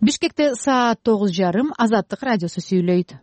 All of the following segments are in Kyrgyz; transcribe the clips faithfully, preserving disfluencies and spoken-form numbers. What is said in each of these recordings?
Бишкекте саат тогуз жарым. Азаттык радиосу сүйлөйт.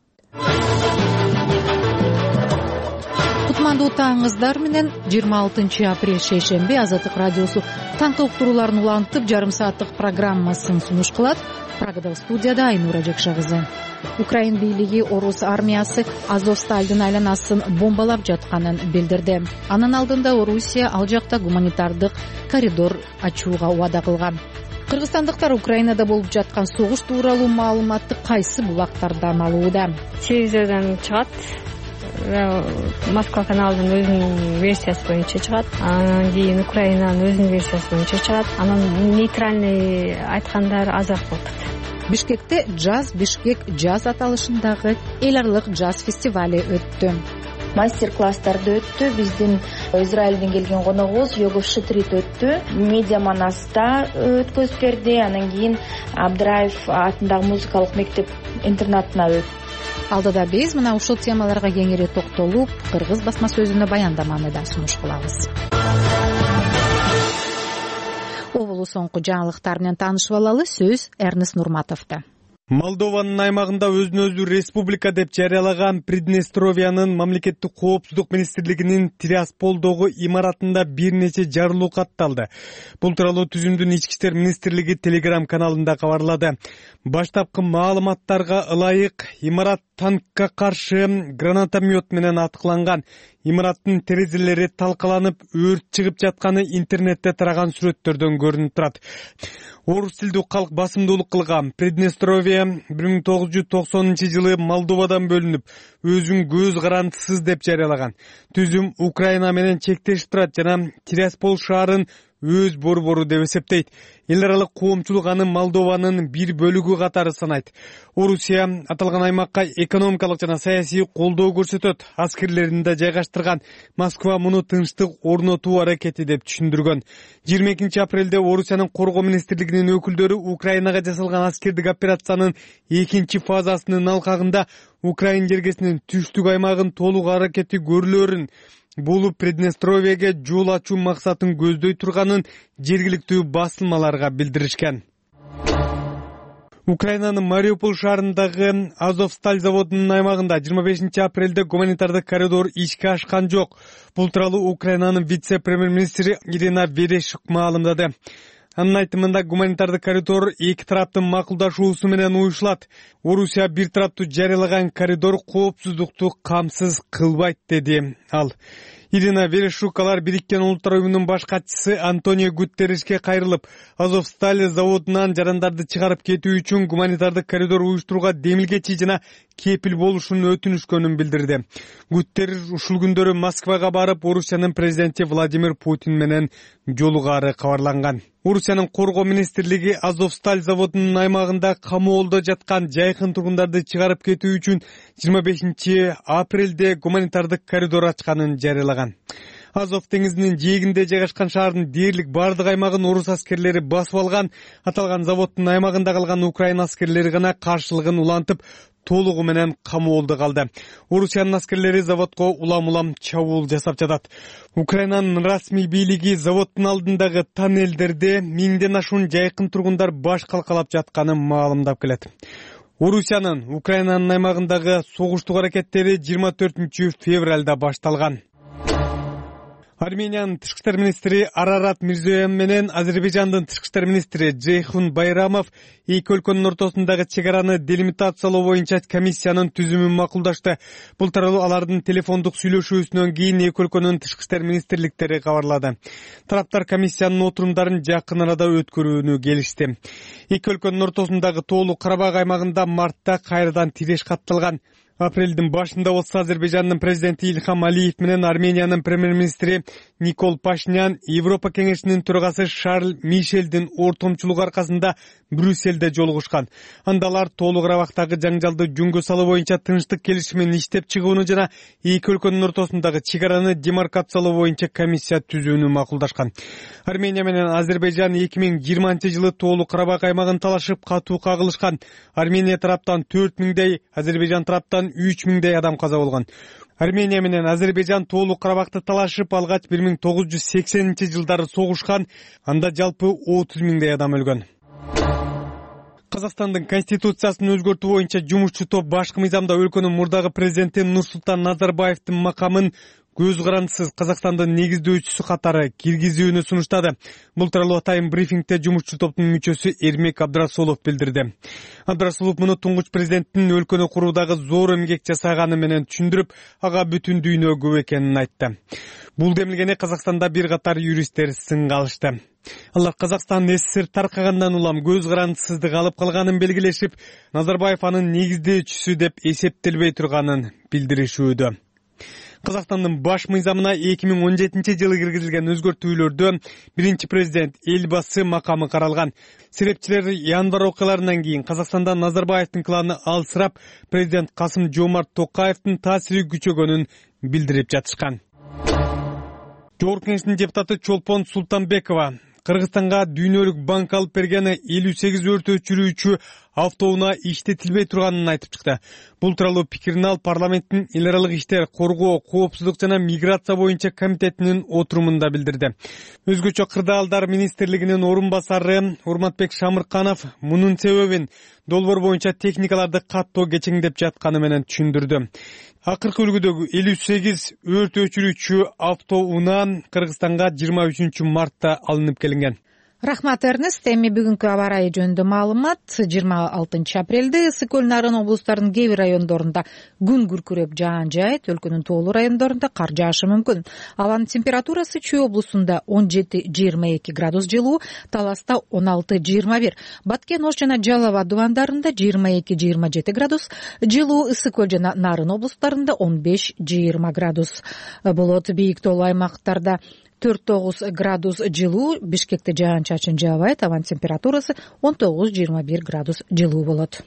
Кутмандуу таңыңыздар менен. жыйырма алтынчы апрель шейшемби Азаттык радиосу таңкы уктурууларын улантып жарым сааттык программасын сунуш кылат. Прагада студияда Айнура Жекша кызы. Украин бийлиги орус армиясы Азовсталдын айланасын бомбалап жатканын билдирди. Анын алдында Орусия ал жакта гуманитардык коридор ачууга убада кылган. Кыргызстандыктар Украинада болуп жаткан согуш тууралуу маалыматты кайсы булактардан алууда? Телевизордон чыгат. Москва каналынын өзүнүн версиясы боюнча чыгат. Анан кийин Украинанын өзүнүн версиясы боюнча чыгат. Анан нейтральный айткандар азыраак болуп атат. Бишкекте Джаз Бишкек Джаз аталышындагы эл аралык джаз фестивали өттү. Мастер-класстарды өттү. Биздин Израилден келген коногубуз Йогов Шитрит өттү. Медиа Манаста өткөзүп берди. Анан кийин Абдраев атындагы музыкалык мектеп интернатына өттү. Алдыда биз мына ушул темаларга кеңири токтолуп, кыргыз басма сөзүнө баяндаманы да сунуш кылабыз. Облус соңку жаңылыктар менен таанышып алалы. Сөз Эрнест Нурматовдо. Молдованын аймагында өзүн өзү республика деп жарыялаган Приднестровиянын мамлекеттик коопсуздук министрлигинин Тирасполдогу имаратында бир нече жарылуу катталды. Бул тууралуу түзүмдүн ички иштер министрлиги Telegram каналында кабарлады. Баштапкы маалыматтарга ылайык имарат танкка каршы гранатомет менен аткыланган. Имараттын терезелери талкаланып, өрт чыгып жатканы интернетте тараган сүрөттөрдөн көрүнүп турат. Орус тилдүү калк басымдуулук кылган Приднестровия бир миң тогуз жүз токсонунчу жылы Молдовадан бөлүнүп, өзүн көз карандысыз деп жарыялаган. Түзүм Украина менен чектешип турат жана Тираспол шаарын өз борбору деп эсептейт. Эл аралык коомчулук аны Молдованын бир бөлүгү катары санайт. Орусия аталган аймакка экономикалык жана саясий колдоо көрсөтөт. Аскерлерин да жайгаштырган. Москва муну тынчтык орнотуу аракети деп түшүндүргөн. жыйырма экинчи апрелде Орусиянын коргоо министрлигинин өкүлдөрү Украинага жасалган аскердик операциянын экинчи фазасынын алкагында Украин жергесинин түштүк аймагын толук аракети көрүлөрүн, бул Приднестровияга жол ачуу максатын көздөй турганын жергиликтүү басылмаларга билдиришкен. Украинанын Мариуполь шаарындагы Азовсталь заводунун аймагында жыйырма бешинчи апрелде гуманитардык коридор ишке ашкан жок. Бул тууралуу Украинанын вице-премьер-министри Ирина Верешук маалымдады. Анын айтымында гуманитардык коридор эки тараптын макулдашуусу менен уюшулат. Орусия бир тараптуу жарыялаган коридор коопсуздукту камсыз кылбайт, деди ал. Ирина Верешук алар Бириккен Улуттар уюмунун баш катчысы Антонио Гутерришке кайрылып, Азовсталь заводунан жарандарды чыгарып кетүү үчүн гуманитардык коридор уюштурууга демилгечи жана кепил болушун өтүнүшкөнүн билдирди. Гутерриш ушул күндөрү Москвага барып, Орусиянын президенти Владимир Путин менен жолугаары кабарланган. Орусиянын коргоо министрлиги Азовсталь заводунун аймагында камоолдо жаткан жайкын тургундарды чыгарып кетүү үчүн жыйырма бешинчи апрелде гуманитардык коридор ачканын жарыялаган. Азов деңизинин жээгинде жайгашкан шаардын дээрлик бардык аймагын орус аскерлери басып алган. Аталган заводдун аймагында калган Украин аскерлери гана каршылыгын улантып, толугу менен камоолдо калды. Орусиянын аскерлери заводко улам-улам чабуул жасап жатат. Украинанын расмий бийлиги заводдун алдындагы тоннелдерде миңден ашуун жайкын тургундар баш калкалап жатканын маалымдап келет. Орусиянын Украинанын аймагындагы согуштук аракеттери жыйырма төртүнчү февралда башталган. Армениянын тышкы иштер министри Арарат Мирзоян менен Азербайжандын тышкы иштер министри Джейхун Байрамов эки өлкөнүн ортосундагы чек араны делимитациялоо боюнча комиссиянын түзүмүн макулдашты. Бул тууралуу алардын телефондук сүйлөшүүсүнөн кийин эки өлкөнүн тышкы иштер министрликтери кабарлады. Тараптар комиссиянын отурумдарын жакын арада өткөрүүнү келишти. Эки өлкөнүн ортосундагы Тоолуу Карабак аймагында мартта кайрадан тиреш катталган. Апрелдин башында болсо Азербайжандын президенти Ильхам Алиев менен Армениянын премьер-министри Никол Пашинян Европа кеңешинин төрагасы Шарль Мишелдин ортомчулугу аркасында Брюссельде жолугушкан. Анда алар Тоолуу Карабактагы жаңжалды жөнгө салуу боюнча тынчтык келишимин иштеп чыгууну жана эки өлкөнүн ортосундагы чек араны демаркациялоо боюнча комиссия түзүүнү макулдашкан. Армения менен Азербайжан эки миң жыйырманчы жылы Тоолуу Карабак аймагын талашып катуу кагылышкан. Армения тараптан төрт миңдей, Азербайжан тараптан үч миңдей адам каза болгон. Армения менен Азербайжан Тоолуу Карабакты талашып алгач бир миң тогуз жүз сексенинчи жылдары согушкан. Анда жалпы отуз миңдей адам өлгөн. Казакстандын конституциясын өзгөртүү боюнча жумушчу топ башкы мыйзамда өлкөнүн мурдагы президенти Нурсултан Назарбаевдин макамын көз карандысыз Казакстандын негиздөөчүсү катары киргизүүнү сунуштады. Бул тууралуу атайын брифингде жумушчу топтун мүчөсү Эрмек Абдрасулов билдирди. Абдрасулов муну туңгуч президенттин өлкөнү куруудагы зор эмгек жасаганы менен түшүндүрүп, ага бүтүн дүйнө күбө экенин айтты. Бул демилгени Казакстанда бир катар юристтер сынга алышты. Алар Казакстан СССР таркагандан улам көз карандысыздык алып калганын белгилешип, Назарбаев анын негиздөөчүсү деп эсептелбей турганын билдиришүүдө. Казакстандын баш мыйзамына эки миң он жетинчи жылы киргизилген өзгөртүүлөрдө биринчи президент Элбасы макамы каралган. Серепчилер январь окуяларынан кийин Казакстанда Назарбаевдин кланы алсырап, президент Касым Жомарт Токаевдин таасири күчөгөнүн билдирип жатышкан. Жогорку Кеңештин депутаты Чолпон Султанбекова Кыргызстанга дүйнөлүк банк алып бергени элүү сегиз өрт өчүрүүчү автоунаа иштетилбей турганын айтып чыкты. Бул тууралуу пикирин алып парламенттин эл аралык иштер, коргоо, коопсуздук жана миграция боюнча комитетинин отурумунда билдирди. Өзгөчө кырдаалдар министрлигинин орун басары Урматбек Шамырканов мунун себебин долбоор боюнча техникаларды каттоо кечеңдеп жатканы менен түшүндүрдү. Акыркы үлгүдөгү элүү сегиз өрт өчүрүүчү автоунаа Кыргызстанга жыйырма үчүнчү мартта алынып келинген. Рахмат, Эрнест. Эми бүгүнкү аба ырайы жөнүндө маалымат. жыйырма алтынчы апрелде ысык көл, Нарын облустарынын кээ бир райондорунда күн күркүрөп жаан жаайт, өлкөнүн тоолуу райондорунда кар жаашы мүмкүн. Абанын температурасы Чүй облусунда он жети жыйырма эки градус жылуу, Таласта он алты жыйырма бир, Баткен, Ош жана Жалал Абад дубандарында жыйырма эки жыйырма жети градус жылуу, ысык көл жана Нарын облустарында он беш жыйырма градус болот. Бийик тоолуу аймактарда төрт тогуз градус жылуу, Бишкекте жаан чачын жаабайт, абанын температурасы он тогуз жыйырма бир градус жылуу болот.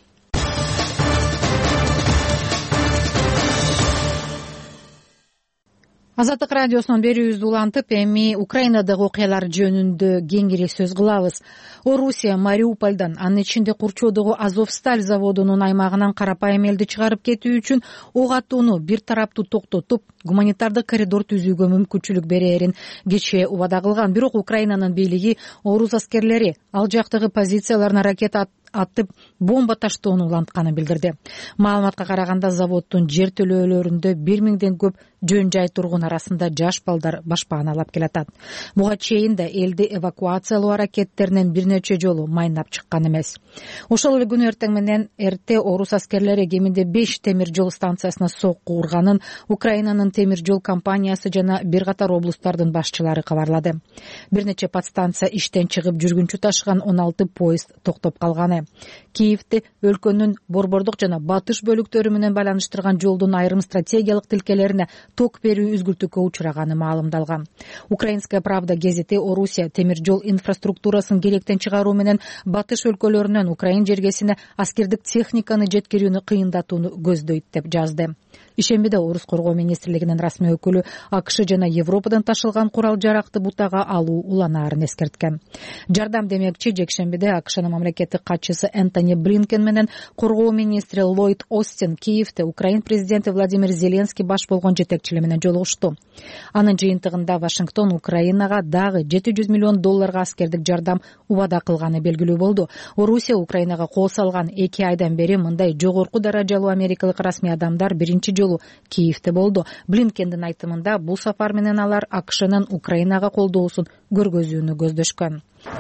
Азаттык радиосунун берүүбүздү улантып, эми Украинадагы окуялар жөнүндө кеңири сөз кылабыз. Орусия Мариупольдон, анын ичинде Курчоодогу Азовсталь заводунун аймагынан карапайым элди чыгарып кетүү үчүн ок атууну бир тараптуу токтотуп, гуманитардык коридор түзүүгө мүмкүнчүлүк берерин кечээ убада кылган. Бирок Украинанын бийлиги орус аскерлери ал жактагы позицияларына ракета атып бомба таштоону улантканын билдирди. Маалыматка караганда, заводдун жер төлөөлөрүндө бир миңден көп жөн жай тургун арасында жаш балдар башпааналап келатат. Буга чейин да элди эвакуациялоо аракеттеринен бир нече жолу майнап чыккан эмес. Ошол эле күнү эртең менен эрте орус аскерлери кеминде беш темир жол станциясына сокку урганын Украинанын темир жол компаниясы жана бир катар облустардын башчылары кабарлады. Бир нече подстанция иштен чыгып жүргүнчү ташыган он алты поезд токтоп калганы. Киевди өлкөнүн борбордук жана батыш бөлүктөрү менен байланыштырган жолдун айрым стратегиялык тилкелерине ток берүү үзгүлтүккө учураганы маалымдалган. Украинская правда гезити Орусия темир жол инфраструктурасын керектен чыгаруу менен батыш өлкөлөрүнөн Украин жергесине аскердик техниканы жеткирүүнү кыйындатууну көздөйт деп жазды. Ишембиде Орус коргоо министрлигинин расмий өкүлү АКШ жана Европадан ташылган курал жаракты бутага алуу уланаарын эскерткен. Жардам демекчи жекшембиде АКШнын мамлекеттик катчысы Энтони Блинкен менен коргоо министри Ллойд Остин Киевде Украин президенти Владимир Зеленский баш болгон жетекчилер менен жолугушту. Анын жыйынтыгында Вашингтон Украинага дагы жети жүз миллион долларга аскердик жардам убада кылганы белгилүү болду. Орусия Украинага кол салган эки айдан бери мындай жогорку даражалуу америкалык расмий адамдар биринчи жолу Киевде болду. Блинкендин айтымында бул сапар менен алар АКШнын Украинага колдоосун көргөзүүнү көздөшкөн.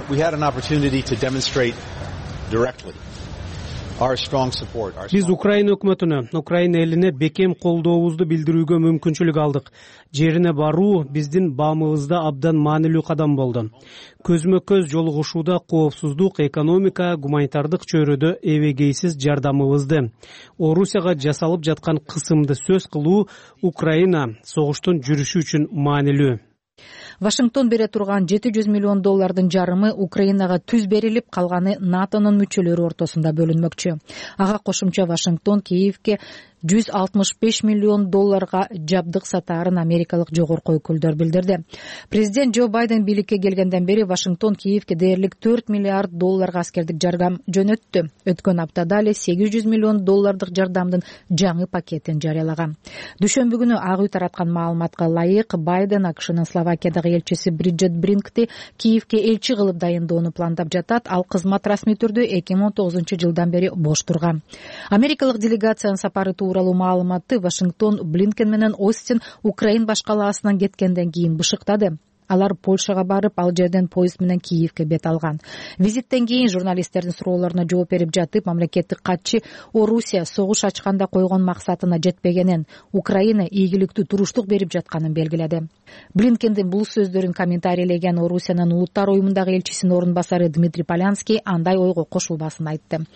Биз Украина өкмөтүнө, Украина элине бекем колдообузду билдирүүгө мүмкүнчүлүк алдык. Жерине баруу биздин баамыбызда абдан маанилүү кадам болду. Көзмө көз жолугушууда коопсуздук, экономика, гуманитардык чөйрөдө эбегейсиз жардамыбызды, Орусияга жасалып жаткан кысымды сөз кылуу Украина согуштун жүрүшү үчүн маанилүү. Вашингтон бере турган жети жүз миллион доллардын жарымы Украинага түз берилип, калганы НАТОнун мүчөлөрү ортосунда бөлүнмөкчү. Ага кошумча Вашингтон Киевге жүз алтымыш беш миллион долларга жабдык сатаарын америкалык жогорку өкүлдөр билдирди. Президент Джо Байден бийликке келгенден бери Вашингтон Киевке дээрлик төрт миллиард долларга аскердик жардам жөнөттү. Өткөн аптада эле сегиз жүз миллион доллардык жардамдын жаңы пакетин жарыялаган. Дүйшөмбү күнү Ак үй тараткан маалыматка ылайык, Байден АКШнын Словакиядагы элчиси Бриджит Бринкти Киевке элчи кылып дайындоону пландап жатат. Ал кызмат расмий түрдө эки миң он тогузунчу жылдан бери бош турган. Америкалык делегациянын сапары тууралуу маалыматты Вашингтон Блинкен менен Остин Украин баш калаасынан кеткенден кийин бышыктады. Алар Польшага барып, ал жерден поезд менен Киевке бет алган. Визиттен кийин журналисттердин суроолоруна жооп берип жатып, мамлекеттик катчы Орусия согуш ачканда койгон максатына жетпегенин, Украина ийгиликтүү туруштук берип жатканын белгиледи. Блинкендин бул сөздөрүн комментарийлеген Орусиянын улуттар уюмундагы элчисинин орун басары Дмитрий Полянский андай ойго кошулбасын айтты.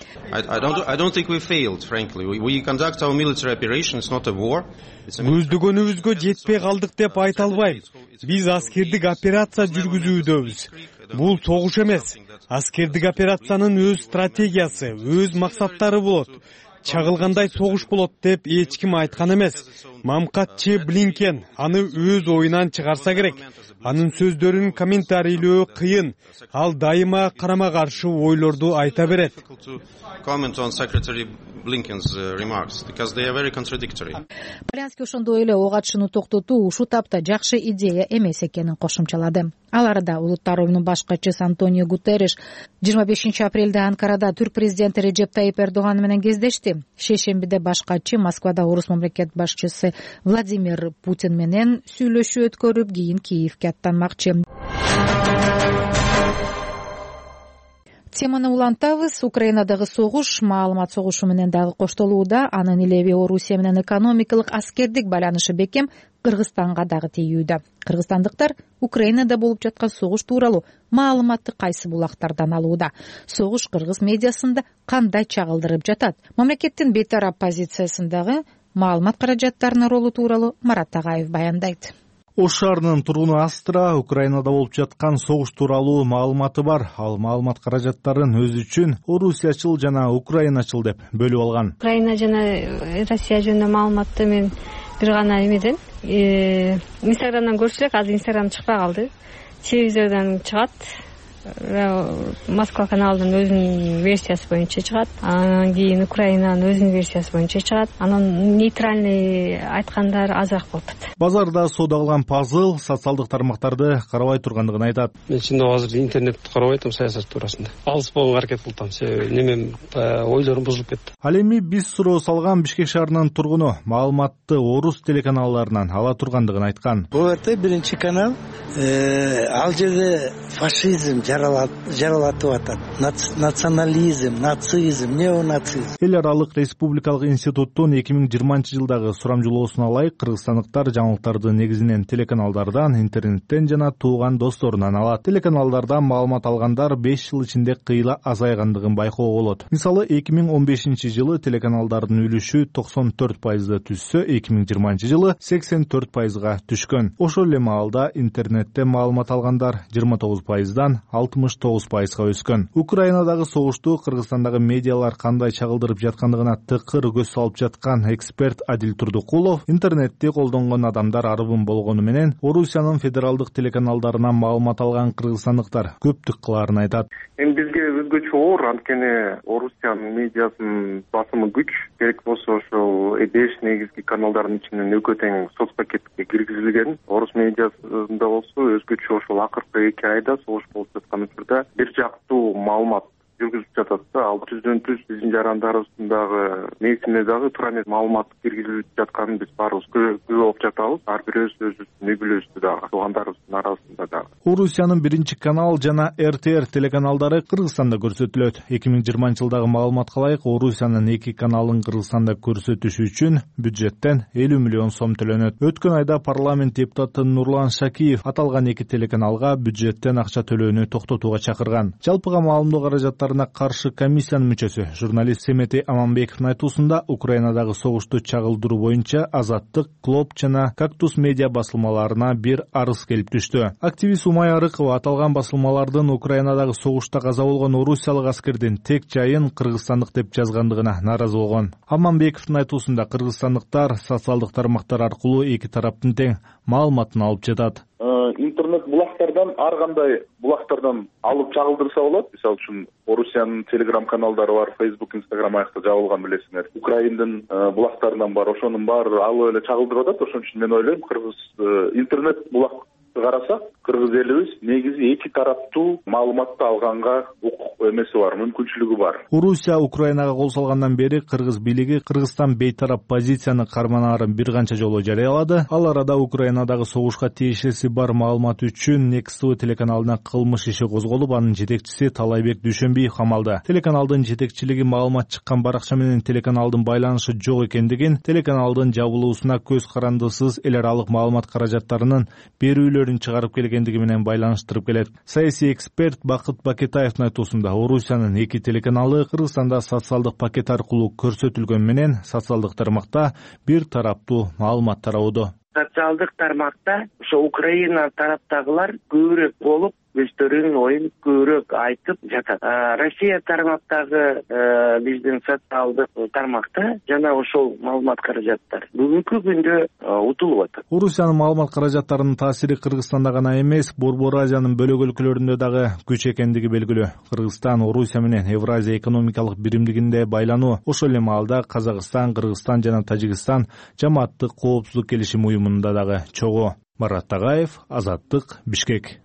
Көздөгөнүбүзгө жетпей калдык деп айта албайм. Биз аскердик операция жүргүзүүбүз. Бул согуш эмес. Аскердик операциянын өз стратегиясы, өз максаттары болот. Чагылгандай согуш болот деп эч ким айткан эмес. Мамкатчы Блинкен аны өз оюнан чыгарса керек. Анын сөздөрүн комментарийлөө кыйын. Ал дайыма карама каршы ойлорду айта берет. Полянский ошондой эле ок атышууну токтотуу ушул тапта жакшы идея эмес экенин кошумчалады. Ал арада улуттар уюмунун баш катчысы Антонио Гутерриш жыйырма бешинчи апрелде Анкарада түрк президенти Режеп Тайип Эрдоган менен кездешти. Шейшембиде баш катчы Москвада орус мамлекет башчысы Владимир Путин менен сүйлөшүү өткөрүп, кийин Киевке аттанмакчы. Теманы улантабыз. Украинадагы согуш маалымат согушу менен дагы коштолууда. Анын илеби Орусия менен экономикалык аскердик байланышы бекем Кыргызстанга дагы тийүүдө. Кыргызстандыктар Украинада болуп жаткан согуш тууралуу маалыматты кайсы булактардан алууда? Согуш кыргыз медиасында кандай чагылдырып жатат? Мамлекеттин бейтарап позициясындагы маалымат каражаттарынын ролу тууралуу Марат Тагаев баяндайт. Ош шаарынын тургуну Астра Украинада болуп жаткан согуш тууралуу маалыматы бар. Ал маалымат каражаттарын өзү үчүн Орусиячыл жана Украиначыл деп бөлүп алган. Украина жана Россия жөнүндө маалыматты мен бир гана эмеден Инстаграмдан көрчү элек, азыр Инстаграм чыкпай калды. Телевизордон чыгат. Москва каналынын өзүнүн версиясы боюнча чыгат. Анан кийин Украинанын өзүнүн версиясы боюнча чыгат. Анан нейтральный айткандар азыраак болуп атат. Базарда соода кылган пазыл социалдык тармактарды карабай тургандыгын айтат. Мен чындап азыр интернетти карабай атам саясат туурасында. Алыс болгонго аракет кылып атам. Себеби немем ойлорум бузулуп кетти. Ал эми биз суроо салган Бишкек шаарынын тургуну маалыматты орус телеканалларынан ала тургандыгын айткан. Бул жерде биринчи канал ал жерде фашизм жаралатып атат. Национализм, нацизм, неонацизм. Эл аралык республикалык институттун эки миң жыйырманчы жылдагы сурамжылоосуна ылайык кыргызстандыктар жаңылыктарды негизинен телеканалдардан, интернеттен жана тууган досторунан алат. Телеканалдардан маалымат алгандар беш жыл ичинде кыйла азайгандыгын байкоого болот. Мисалы эки миң он бешинчи жылы телеканалдардын үлүшү токсон төрт пайызда түшсө, эки миң жыйырманчы жылы сексен төрт пайызга түшкөн. Ошол эле маалда интернетте маалымат алгандар жыйырма тогуз пайыздан алтымыш тогуз пайызга өскөн. Украинадагы согушту Кыргызстандагы медиалар кандай чагылдырып жаткандыгына тыкыр көз салып жаткан эксперт Адил Турдукулов интернетти колдонгон адамдар арбын болгону менен Орусиянын федералдык телеканалдарынан маалымат алган кыргызстандыктар көптүк кылаарын айтат. Эми бизге өзгөчө оор, анткени Орусиянын медиасынын басымы күч. Керек болсо ошол беш негизги каналдардын ичинен экөө тең соц пакетке киргизилген. Орус медиасында болсо өзгөчө ошол акыркы эки айда согуш болуп жаткан учурда бир жактуу маалымат жүргүзүп жатат да. Ал түздөн түз биздин жарандарыбыздагы несине дагы туура эмес маалымат киргизилип жатканын биз баарыбыз күбө болуп жатабыз. Ар бирөөбүз өзүбүздүн үй бүлөбүздү дагы, туугандарыбыздын арасында дагы. Орусиянын биринчи канал жана эр тэ эр телеканалдары Кыргызстанда көрсөтүлөт. эки миң жыйырманчы жылдагы маалыматка ылайык Орусиянын эки каналын Кыргызстанда көрсөтүш үчүн бюджеттен элүү миллион сом төлөнөт. Өткөн айда парламент депутаты Нурлан Шакиев аталган эки телеканалга бюджеттен акча төлөөнү токтотууга чакырган. Жалпыга маалымдоо каражаттары кыргызстанчыларына каршы комиссиянын мүчөсү журналист Семетей Аманбековдун айтуусунда Украинадагы согушту чагылдыруу боюнча Азаттык, Клоп жана Кактус медиа басылмаларына бир арыз келип түштү. Активист Умай Арыкова аталган басылмалардын Украинадагы согушта каза болгон орусиялык аскердин тек жайын кыргызстандык деп жазгандыгына нааразы болгон. Аманбековдун айтуусунда кыргызстандыктар социалдык тармактар аркылуу эки тараптын тең маалыматын алып жатат. Интернет булактардан ар кандай булактардан алып чагылдырса болот. Мисалы үчүн Орусиянын телеграм каналдары бар, Facebook, Instagram аякта жабылган билесиңер. Украиндын булактарынан бар, ошонун баары алып эле чагылдырып атат. Ошон үчүн мен ойлойм, кыргыз интернет булак карасак, кыргыз элибиз негизи эки тараптуу маалыматты алганга укук эмеси бар, мүмкүнчүлүгү бар. Орусия Украинага кол салгандан бери кыргыз бийлиги Кыргызстан бейтарап позицияны карманаарын бир канча жолу жарыялады. Ал арада Украинадагы согушка тиешеси бар маалымат үчүн Next T V телеканалына кылмыш иши козголуп, анын жетекчиси Талайбек Дүйшөнбиев камалды. Телеканалдын жетекчилиги маалымат чыккан баракча менен телеканалдын байланышы жок экендигин, телеканалдын жабылуусуна көз карандысыз эл аралык маалымат каражаттарынын берүүлөрүн чыгарып келгендиги менен байланыштырып келет. Саясий эксперт Бакыт Бакетаевдин айтуусунда Орусиянын эки телеканалы Кыргызстанда социалдык пакет аркылуу көрсөтүлгөн менен социалдык тармакта бир тараптуу маалымат тараудо. Социалдык тармакта ошо Украина тараптагылар көбүрөөк болуп, өздөрүнүн оюн көбүрөөк айтып жатат. Россия тармактагы биздин социалдык тармакта жана ошол маалымат каражаттар бүгүнкү күндө утулуп атат. Орусиянын маалымат каражаттарынын таасири Кыргызстанда гана эмес, Борбор Азиянын бөлөк өлкөлөрүндө дагы күч экендиги белгилүү. Кыргызстан Орусия менен Евразия экономикалык биримдигинде байлануу, ошол эле маалда Казакстан, Кыргызстан жана Тажикстан жамааттык коопсуздук келишими уюмунда дагы чогуу. Марат Тагаев, Азаттык, Бишкек.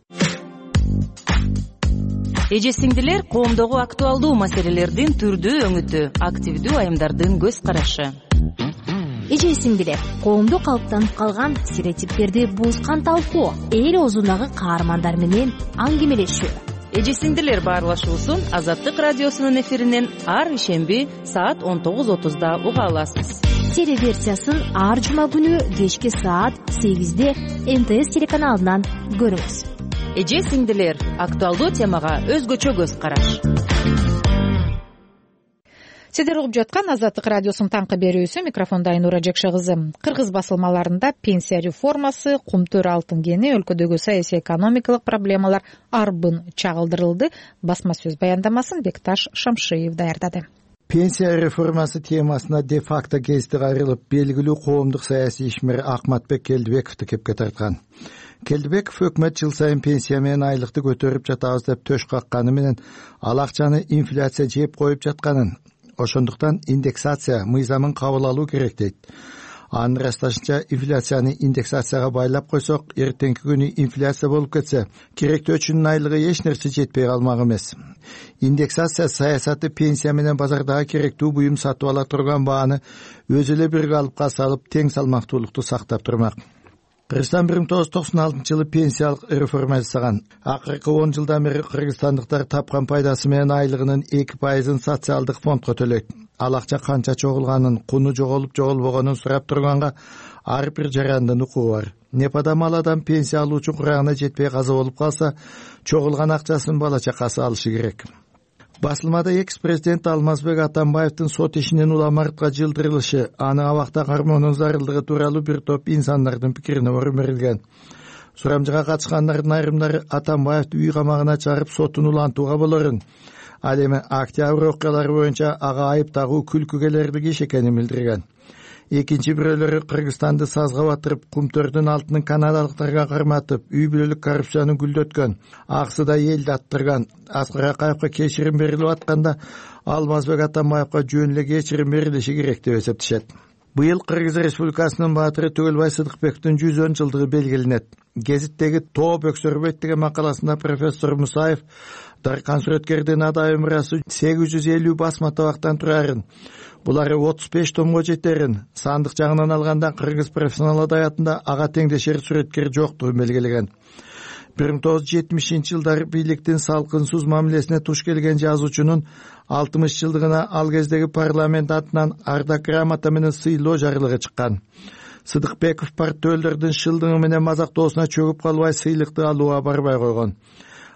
Эже сиңдилер, коомдогу актуалдуу маселелердин түрдүү өңүтү, активдүү айымдардын көз карашы. Эже сиңдилер, коомдо калыптанып калган стереотиптерди бузган талкуу, эл оозундагы каармандар менен аңгемелешүү. Эже сиңдилер баарлашуусун Азаттык радиосунун эфиринен ар ишемби саат он тогуз отузда уга аласыз. Телеверсиясын ар жума күнү кечки саат сегизде Н Т С телеканалынан көрүңүз. Эже сиңдилер, актуалдуу темага өзгөчө көз караш. Сиздер угуп жаткан Азаттык радиосунун таңкы берүүсү, микрофондо Айнура Жакша кызы. Кыргыз басылмаларында пенсия реформасы, кумтөр алтын кени, өлкөдөгү саясий экономикалык проблемалар арбын чагылдырылды. Басма сөз баяндамасын Бекташ Шамшиев даярдады. Пенсия реформасы темасына де-факто кезди кайрылып, белгилүү коомдук саясий ишмер Акматбек Келдибековду кепке тарткан. Келдибеков өкмөт жыл сайын пенсия менен айлыкты көтөрүп жатабыз деп төш какканы менен ал акчаны инфляция жеп коюп жатканын, ошондуктан индексация мыйзамын кабыл алуу керек дейт. Анын ырасташынча, инфляцияны индексацияга байлап койсок, эртеңки күнү инфляция болуп кетсе, керектөөчүнүн айлыгы эч нерсе жетпей калмак эмес. Индексация саясаты пенсия менен базардагы керектүү буюм сатып ала турган бааны өзү эле бир калыпка салып, тең салмактуулукту сактап турмак. Кыргызстан бир миң тогуз жүз токсон алтынчы жылы пенсиялык реформа жасаган. Акыркы он жылдан бери кыргызстандыктар тапкан пайдасы менен айлыгынын эки пайызын социалдык фондко төлөйт. Ал акча канча чогулганын, куну жоголуп жоголбогонун сурап турганга ар бир жарандын укугу бар. Непада мал адам пенсия алуучу курагына жетпей каза болуп калса, чогулган акчасын бала чакасы алышы керек. Басылмада экс-президент Алмазбек Атамбаевдин сот ишинин уламартка жылдырылышы, аны абакта кармоонун зарылдыгы тууралуу бир топ инсандардын пикирине өрмөрүлгөн. Сурамжыга катышкандардын айрымдары Атамбаевди үй камагына чыгарып сотун улантууга болорун, ал эми октябрь окуялары боюнча ага айып тагуу күлкү келердиги иш экенин билдирген. Экинчи бирөөлөрү Кыргызстанды сазга батырып, кумтөрдүн алтынын канадалыктарга карматып, үй бүлөлүк коррупцияны гүлдөткөн, аксыда элди аттырган Аскар Акаевка кечирим берилип атканда, Алмазбек Атамбаевка жөн эле кечирим берилиши керек деп эсептешет. Быйыл Кыргыз Республикасынын баатыры Төгөлбай Сыдыкбектин жүз жылдыгы белгиленет. Гезиттеги Тоо Бөксөрбөйт деген макаласында профессор Мусаев Даркан Сүрөткердин адай өмүрасы сегиз жүз элүү басма табактан турарын, булары отуз беш томго жетерин, сандык жагынан алганда кыргыз профессионал адаятында ага теңдешер сүрөткер жоктугун белгилеген. бир миң тогуз жүз жетимишинчи жылдары бийликтин салкынсыз мамилесине туш келген жазуучунун алтымыш жылдыгына ал кездеги парламент атынан ардак грамота менен сыйлоо жарылыгы чыккан. Сыдыкбеков партиөлөрдүн шылдыгы менен мазактоосуна чөгүп калбай сыйлыкты алууга барбай койгон.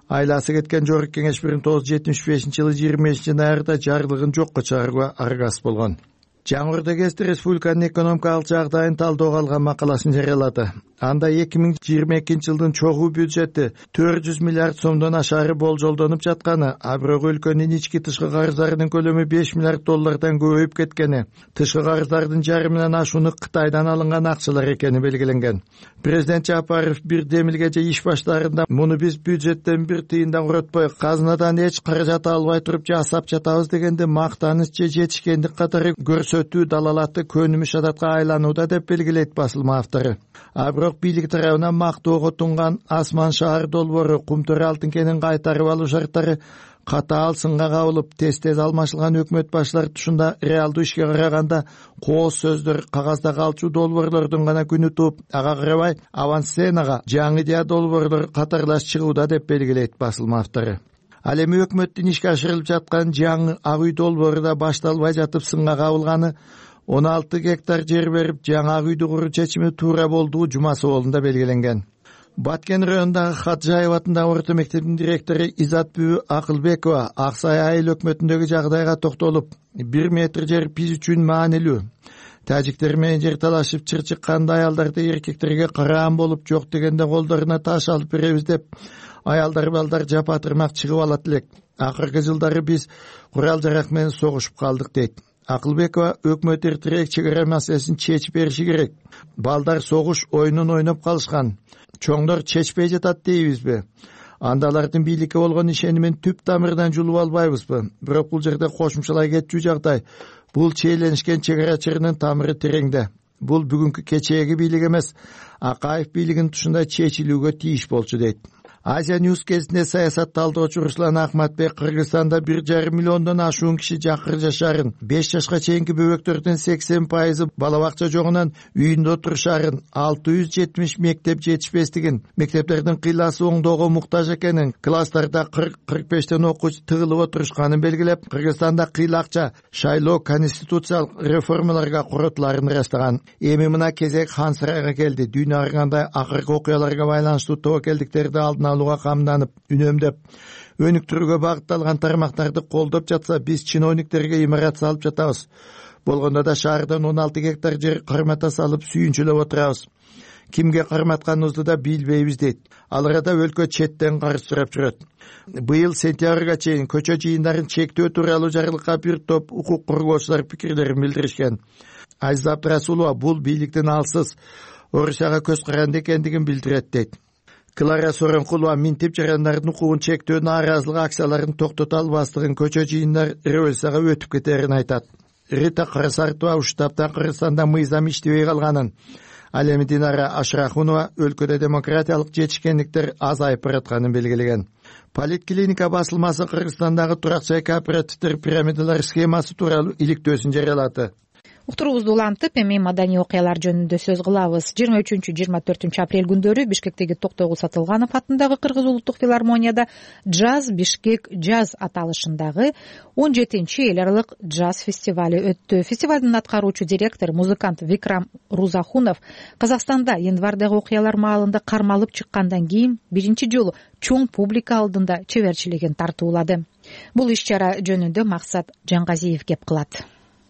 айласы кеткен жогорку кеңеш бир миң тогуз жүз жетимиш бешинчи жылы жыйырма бешинчи ноябрда жарлыгын жокко чыгарууга аргасыз болгон. Жаңгырды гезити республиканын экономикалык жагдайын талdoого алган макаласын жарыялады. Анда эки миң жыйырма экинчи жылдын чогуу бюджети төрт жүз миллиард сомдон ашаары болжолдонуп жатканы, а бирок өлкөнүн ички тышкы карыздарынын көлөмү беш миллиард доллардан көбөйүп кеткени, тышкы карыздардын жарымынан ашууну Кытайдан алынган акчалар экени белгиленген. Президент Жапаров бир демилгеже иш баштаарында муну биз бюджеттен бир тыйын да коротпой, казынадан эч каражат албай туруп жасап жатабыз дегенде мактаныч же жетишкендик катары көрсөтүү далалаты көнүмүш адатка айланууда деп белгилейт басылма автору. А бирок бийлик тарабынан мактоого тунган Асман шаар долбоору, Кумтөр алтын кенин кайтарып алуу шарттары катаал сынга кабылып, тез-тез алмашылган өкмөт башчылары тушунда реалдуу ишке караганда кооз сөздөр, кагазда калчу долбоорлордун гана күнү тууп, ага карабай авансценага жаңы идея долбоорлор катарлаш чыгууда деп белгилейт басылма автору. Ал эми өкмөттүн ишке ашырылып жаткан жаңы ак үй долбоору да башталбай жатып сынга кабылганы, он алты гектар жер берип жаңы ак үйдү куруу чечими туура болдуу жума соолунда белгиленген. Баткен районундагы Хаджаев атындагы орто мектептин директору Изатбү Акылбекова Аксай айыл өкмөтүндөгү жагдайга токтолуп, бир метр жер биз үчүн маанилүү. Тажиктер менен жер талашып чыр чыкканда аялдарды эркектерге караан болуп, жок дегенде колдоруна таш алып беребиз деп аялдар балдар жапатырмак чыгып алат элек. Акыркы жылдары биз курал жарак менен согушуп калдык дейт. Акылбекова өкмөт эртерээк чек ара маселесин чечип бериши керек. Балдар согуш оюнун ойноп калышкан. Чоңдор чечпей жатат дейбизби? Анда алардын бийликке болгон ишенимин түп тамырынан жулуп албайбызбы? Бирок бул жерде кошумчалай кетчү жагдай. Бул чейленишкен чек ара чырынын тамыры тереңде. Бул бүгүнкү кечээги бийлик эмес, Акаев бийлигинин тушунда чечилүүгө тийиш болчу дейт. Азия Ньюс кезинде саясат талдоочу Руслан Ахматбек Кыргызстанда бир жарым миллиондон ашуун киши жакыр жашаарын, беш жашка чейинки бөбөктөрдүн сексен пайызы бала бакча жогунан үйүндө отурушаарын, алты жүз жетимиш мектеп жетишпестигин, мектептердин кыйласы оңдоого муктаж экенин, класстарда кырк кырк бештен окуучу тыгылып отурушканын белгилеп, Кыргызстанда кыйлакча шайлоо конституциялык реформаларга коротуларын ырастаган. Эми мына кезек хан сарайга келди. Дүйнө аргандай акыркы окуяларга байланыштуу тобокелдиктерди алдын алууга камданып, үнөмдөп, өнүктүрүүгө багытталган тармактарды колдоп жатса, биз чиновниктерге имарат салып жатабыз. Болгондо да шаардан он алты гектар жер кармата салып сүйүнчүлөп отурабыз. Кимге карматканыбызды да билбейбиз дейт. Ал арада өлкө четтен карыз сурап жүрөт. Быйыл сентябрга чейин көчө жыйындарын чектөө тууралуу жарлыкка бир топ укук коргоочулар пикирлерин билдиришкен. Азиза Абдрасулова бул бийликтин алсыз Орусияга көз каранды экендигин билдирет дейт. Клара Соронкулова минтип жарандардын укугун чектөөнүн нааразылык акцияларын токтото албастыгын, көчө жыйындар революцияга өтүп кетерин айтат. Рита Карасартова уштапта Кыргызстанда мыйзам иштебей калганын, ал эми Динара Ашрахунова өлкөдө демократиялык жетишкендиктер азайып баратканын белгилеген. Политклиника басылмасы Кыргызстандагы турак жай кооперативдер пирамидалар схемасы тууралуу иликтөөсүн жарыялады. Уктуруубузду улантып, эми маданий окуялар жөнүндө сөз кылабыз. жыйырма үчүнчү жыйырма төртүнчү апрель күндөрү Бишкектеги Токтогул Сатылганов атындагы Кыргыз улуттук филармонияда Джаз Бишкек Джаз аталышындагы он жетинчи эл аралык джаз фестивалю өттү. Фестивалдын аткаруучу директору, музыкант Викрам Рузахунов Казакстанда январдагы окуялар маалында кармалып чыккандан кийин биринчи жолу чоң публика алдында чеберчилигин тартуулады. Бул иш-чара жөнүндө Максат Жангазиев кеп кылат.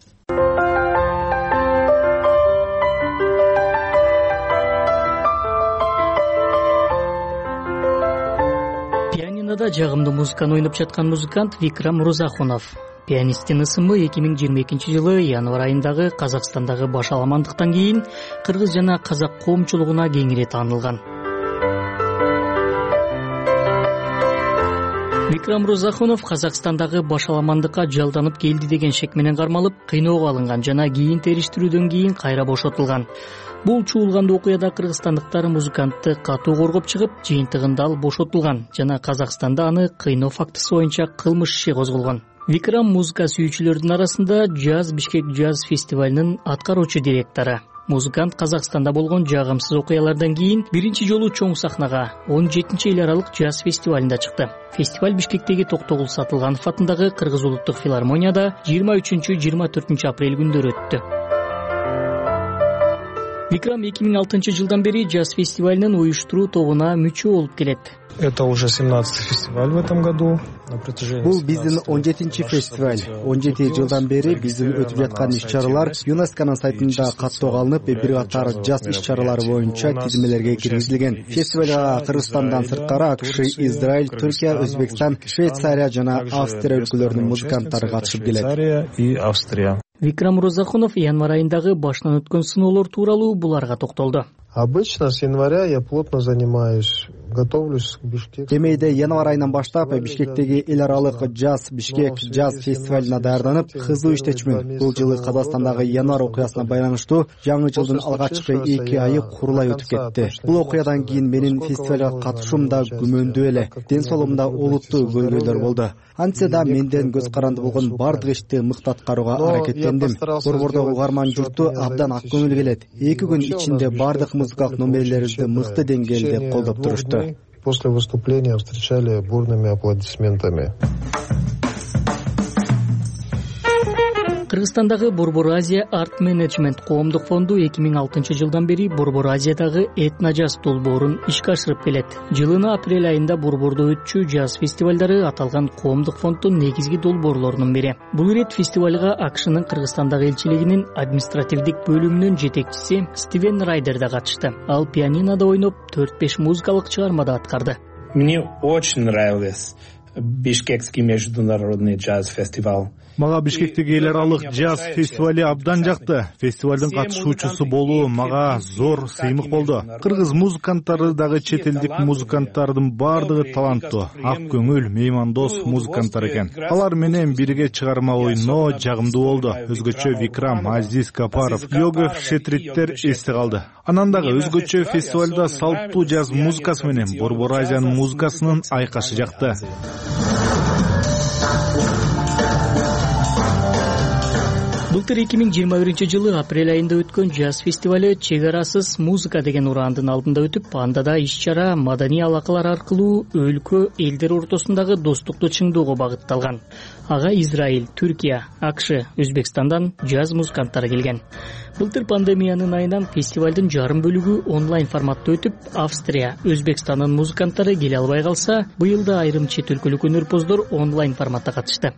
Пианинода жагымдуу музыканы ойноп жаткан музыкант Викрам Рузахунов. Пианисттин ысымы эки миң жыйырма экинчи жылы январь айындагы Казакстандагы баш аламандыктан кийин кыргыз жана казак коомчулугуна кеңири таанылган. Викрам Рузахунов Казакстандагы баш аламандыкка жалданып келди деген шек менен кармалып, кыйноого алынган жана кийин териштирүүдөн кийин кайра бошотулган. Бул чуулгандуу окуяда кыргызстандыктар музыкантты катуу коргоп чыгып, жыйынтыгында ал бошотулган жана Казакстанда аны кыйноо фактысы боюнча кылмыш иши козголгон. Викрам музыка сүйүүчүлөрдүн арасында Джаз Бишкек Джаз фестивалынын аткаруучу директору. Музыкант Казакстанда болгон жагымсыз окуялардан кийин биринчи жолу чоң сахнага он жетинчи эл аралык джаз фестивалында чыкты. Фестиваль Бишкектеги Токтогул Сатылганов атындагы Кыргыз улуттук филармонияда жыйырма үчүнчү жыйырма төртүнчү апрель күндөрү өттү. Викрам эки миң алтынчы жылдан бери джаз фестивалынын уюштуруу тобуна мүчө болуп келет. Это уже семнадцатый фестиваль в этом году. Бул биздин он жетинчи фестиваль. он жети жылдан бери биздин өтүп жаткан иш-чаралар ЮНЕСКОнун сайтында каттоого алынып, бир катар джаз иш-чаралары боюнча тизмелерге киргизилген. Фестивалга Кыргызстандан сырткары АКШ, Израиль, Түркия, Өзбекстан, Швейцария жана Австрия өлкөлөрүнүн музыканттары катышып келет. Швейцария и Австрия. Викрам Розахунов январь айындагы башынан өткөн сыноолор тууралуу буларга токтолду. Обычно с января я плотно занимаюсь, готовлюсь к Бишкеку. Демейде январь айынан баштап Бишкектеги эл аралык джаз Бишкек джаз фестивалына даярданып, кызуу иштечмин. Бул жылы Казакстандагы январь окуясына байланыштуу жаңы жылдын алгачкы эки айы курулай өтүп кетти. Бул окуядан кийин менин фестивалга катышуум да күмөндүү эле. Ден соолугумда олуттуу көйгөйлөр болду. Антсе да менден көз каранды болгон бардык ишти мыкты аткарууга аракеттендим. Борбордогу угарман журтту абдан ак көңүл келет. эки күн ичинде бардык музыкалык номерлерибизди мыкты деңгээлде колдоп турушту. После выступления встречали бурными аплодисментами. Кыргызстандагы Борбор Азия Арт Менеджмент коомдук фонду эки миң алтынчы жылдан бери Борбор Азиядагы этно-джаз долбоорун ишке ашырып келет. Жылына апрель айында Борбордо өтчү джаз фестивалдары аталган коомдук фонддун негизги долбоорлорунун бири. Бул ирет фестивалга АКШнын Кыргызстандагы элчилигинин административдик бөлүмүнүн жетекчиси Стивен Райдер да катышты. Ал пианинода ойноп, төрт беш музыкалык чыгармада аткарды. Мне очень нравилось Бишкекский международный джаз-фестиваль. Мага Бишкектеги эл аралык джаз фестивали абдан жакты. Фестивалдын катышуучусу болуу мага зор сыймык болду. Кыргыз музыканттары дагы чет элдик музыканттардын бардыгы таланттуу, ак көңүл, меймандос музыканттар экен. Алар менен бирге чыгарма ойноо жагымдуу болду. Өзгөчө Викрам, Азиз Капаров, Йогов, Шетриттер эсте калды. Анан дагы өзгөчө фестивалда салттуу джаз музыкасы менен Борбор Азиянын музыкасынын айкашы жакты. Былтыр эки миң жыйырма биринчи жылы апрель айында өткөн джаз фестивалы чек арасыз музыка деген ураандын алдында өтүп, анда да иш-чара маданий алакалар аркылуу өлкө элдер ортосундагы достукту чыңдоого багытталган. Ага Израиль, Түркия, АКШ, Өзбекстандан джаз музыканттары келген. Былтыр пандемиянын айынан фестивалдын жарым бөлүгү онлайн форматта өтүп, Австрия, Өзбекстандын музыканттары келе албай калса, быйыл да айрым чет өлкөлүк өнөрпоздор онлайн форматта катышты.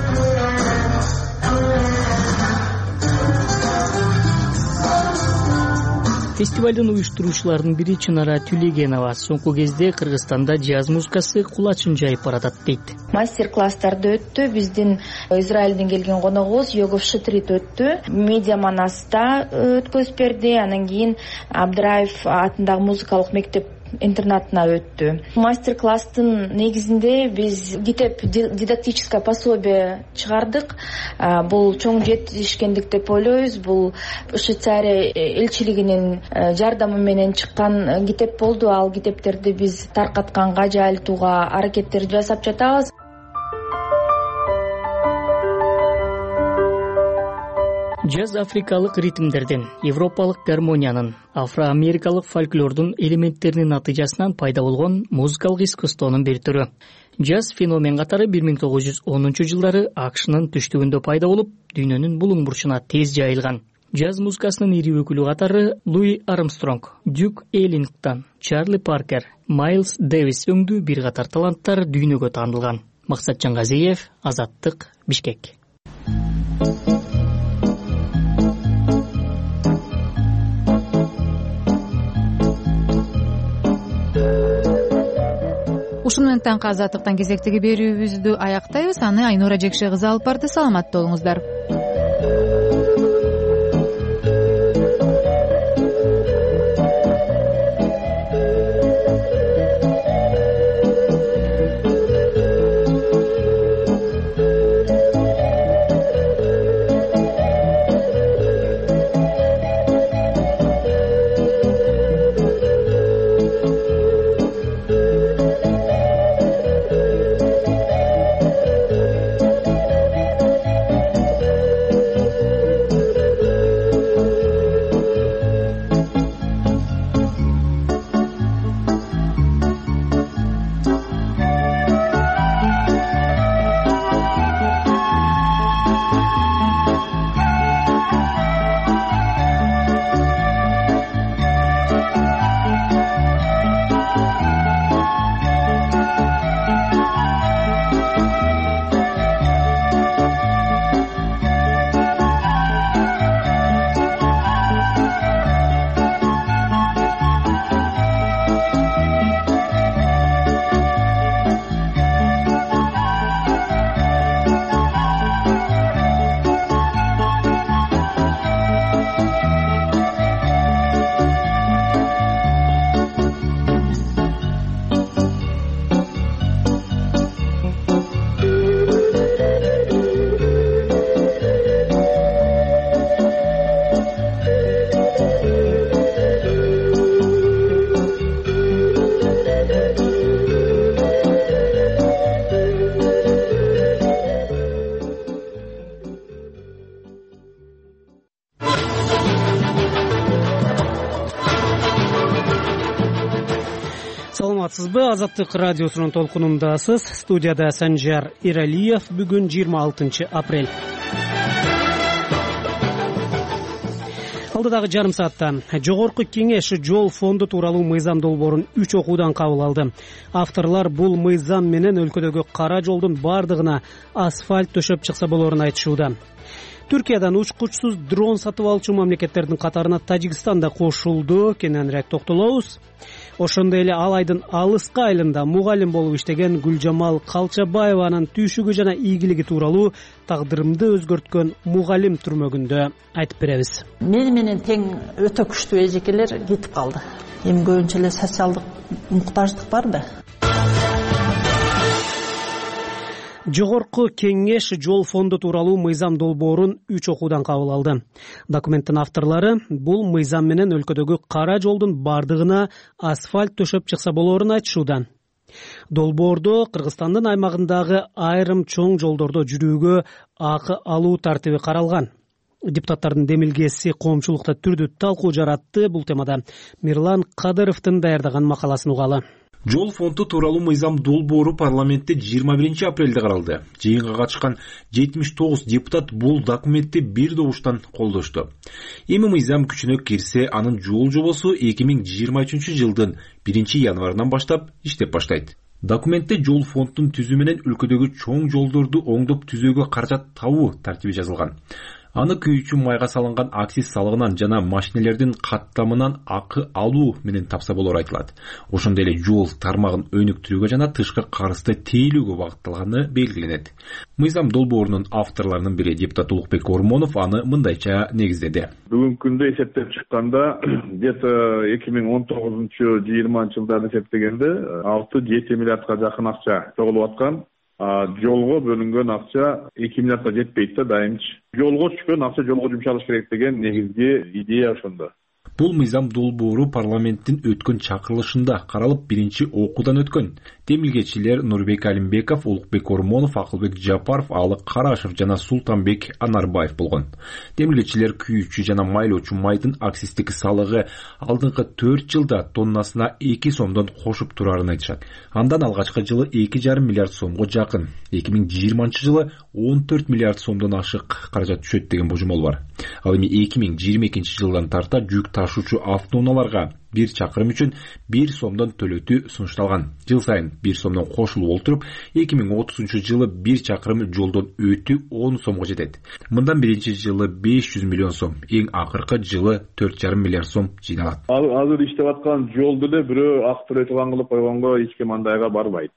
Фестивалдын уюштуруучуларынын бири Чынара Түлегенова соңку кезде Кыргызстанда джаз музыкасы кулачын жайып баратат дейт. Мастер-класстарды өттү. Биздин Израилден келген коногубуз Йогов Шитрит өттү. Медиа Манаста өткөзүп берди. Анан кийин Абдраев атындагы музыкалык мектеп интернатына өттү. Мастер-класстын негизинде биз китеп дидактическое пособие чыгардык. Бул чоң жетишкендик деп ойлойбуз. Бул Швейцария элчилигинин жардамы менен чыккан китеп болду. Ал китептерди биз таркатканга, жайылтууга аракеттер жасап жатабыз. Джаз африкалык ритмдерден, европалык гармониянын, афро-америкалык фольклордун элементтеринин натыйжасынан пайда болгон музыкалык искусствонун бир түрү. Джаз феномен катары бир миң тогуз жүз онунчу жылдары АКШнын түштүгүндө пайда болуп, дүйнөнүн булуң бурчуна тез жайылган. Джаз музыкасынын ири өкүлү катары Луи Армстронг, Дюк Эллингтон, Чарли Паркер, Майлз Дэвис өңдүү бир катар таланттар дүйнөгө таанылган. Максат Жаңгазиев, Азаттык, Бишкек. Ушун менен таңкы Азаттыктан кезектеги берүүбүздү аяктайбыз. Аны Айнура Жекше кызы алып барды. Саламатта болуңуздар. саламатсызбы? Азаттык радиосунун толкунундасыз. Студияда Санжар Иралиев. Бүгүн жыйырма алтынчы апрель. Алдыдагы жарым саатта Жогорку Кеңеш жол фонду тууралуу мыйзам долбоорун үч окуудан кабыл алды. Авторлор бул мыйзам менен өлкөдөгү кара жолдун бардыгына асфальт төшөп чыкса болоорун айтышууда. Түркиядан учкучсуз дрон сатып алчу мамлекеттердин катарына Тажикстан да кошулду. Кененирээк токтолобуз. Ошондой эле ал айдын алыскы айылында мугалим болуп иштеген Гүлжамал Калчабаеванын түйшүгү жана ийгилиги тууралуу тагдырымды өзгөрткөн мугалим түрмөгүндө айтып беребиз. Мени менен тең өтө күчтүү эжекелер кетип калды. Эми көбүнчө эле социалдык муктаждык бар да. Жогорку Кеңеш жол фонду тууралуу мыйзам долбоорун үч окуудан кабыл алды. Документтин авторлору бул мыйзам менен өлкөдөгү кара жолдун бардыгына асфальт төшөп чыкса болоорун айтышууда. Долбоордо Кыргызстандын аймагындагы айрым чоң жолдордо жүрүүгө акы алуу тартиби каралган. Депутаттардын демилгеси коомчулукта түрдүү талкуу жаратты. Бул темада Мирлан Кадыровдун даярдаган макаласын угалы. Жол фонду тууралуу мыйзам долбоору парламентте жыйырма биринчи апрелде каралды. Жыйынга катышкан жетимиш тогуз депутат бул документти бир добуштан колдошту. Эми мыйзам күчүнө кирсе, анын жол жобосу эки миң жыйырма үчүнчү жылдын биринчи январынан баштап иштеп баштайт. Документте жол фондун түзүү менен өлкөдөгү чоң жолдорду оңдоп түзүүгө каражат табуу тартиби жазылган. Аны күйүүчү майга салынган акциз салыгынан жана машинелердин каттамынан акы алуу менен тапса болор айтылат. Ошондой эле жол тармагын өнүктүрүүгө жана тышкы карызды тейлөөгө багытталганы белгиленет. Мыйзам долбоорунун авторлорунун бири депутат Улукбек Ормонов аны мындайча негиздеди. Бүгүнкү күндө эсептеп чыкканда где-то эки миң он тогузунчу жыйырманчы жылдарды эсептегенде алты жети миллиардка жакын акча чогулуп аткан. Жолго бөлүнгөн акча эки миллиардка жетпейт да дайымчы. Жолго түшкөн акча жолго жумшалыш керек деген негизги идея ошондо. Бул мыйзам долбоору парламенттин өткөн чакырылышында каралып биринчи окуудан өткөн. Демилгечилер Нурбек Алимбеков, Улукбек Ормонов, Акылбек Жапаров, Алык Карашев жана Султанбек Анарбаев болгон. Демилгечилер күйүүчү жана майлоочу майдын акциздик салыгы алдыңкы төрт жылда тоннасына эки сомдон кошуп турарын айтышат. Андан алгачкы жылы эки жарым миллиард сомго жакын, эки миң жыйырманчы жылы он төрт миллиард сомдон ашык каражат түшөт деген божомол бар. Ал эми эки миң жыйырма экинчи жылдан тарта жүк ташуучу автоунааларга бир чакырым үчүн бир сомдон төлөтүү сунушталган. Жыл сайын бир сомдон кошулуп олтуруп, эки миң отузунчу жылы бир чакырым жолдон өтүү он сомго жетет. Мындан биринчи жылы беш жүз миллион сом, эң акыркы жылы төрт жарым миллиард сом жыйналат. Азыр иштеп аткан жолду эле бирөө ак төлөй турган кылып койгонго эч ким андайга барбайт.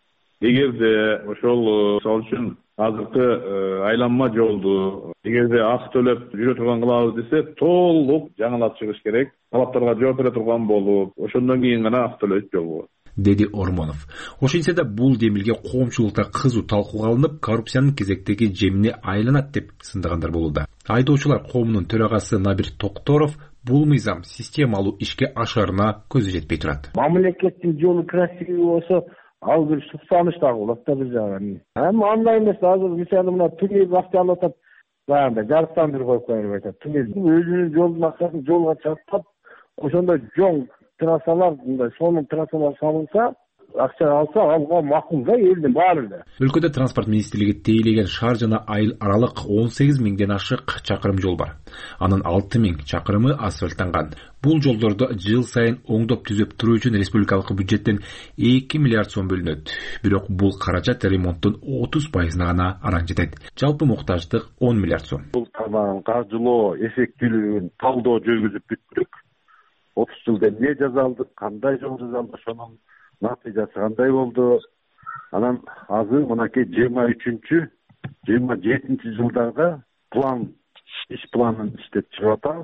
Эгерде ошол мисалы үчүн азыркы айланма жолду эгерде ак төлөп жүрө турган кылабыз десе, толук жаңылап чыгыш керек. Талаптарга жооп бере турган болуп, ошондон кийин гана ак төлөйт жол болот, деди Ормонов. Ошентсе да бул демилге коомчулукта кызуу талкууга алынып, коррупциянын кезектеги жемине айланат деп сындагандар болууда. Айдоочулар коомунун төрагасы Набир Токторов бул мыйзам системалуу ишке ашарына көзү жетпей турат. Мамлекеттин жолу красивый болсо, ал бир суксаныч дагы болот да бир жагынан. Эми андай эмес, азыр мисалы мына туннелди акча алып атат, баягы жарыктан бир коюп коюп атат. Туннелди өзүнүн жолдун акчасын жолго чарптап, ошондой жоң трассалар, мындай сонун трассалар салынса, акча алса, алга макул да элдин баары. Өлкөдө транспорт министрлиги тейлеген шаар жана айыл аралык он сегиз миңден ашык чакырым жол бар. Анын алты миң чакырымы асфальттанган. Бул жолдорду жыл сайын оңдоп түзөп туруу үчүн республикалык бюджеттен эки миллиард сом бөлүнөт. Бирок бул каражат ремонттун отуз пайызына гана араң жетет. Жалпы муктаждык он миллиард сом. Бул тармагын каржылоо эффектүүлүгүн талдоо жүргүзүп бүттүк. отуз жылда эмне жасалды, кандай жол жасалды, ошонун натыйжасы кандай болду. Анан азыр мынакей жыйырма үчүнчү жыйырма жетинчи жылдарга план, иш планын иштеп чыгып атабыз.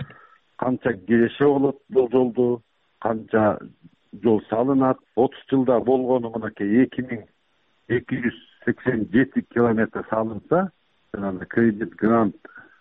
Канча киреше болот бул жолду, канча жол салынат. отуз жылда болгону мынакей эки миң эки жүз сексен жети километр салынса, жанагы кредит грант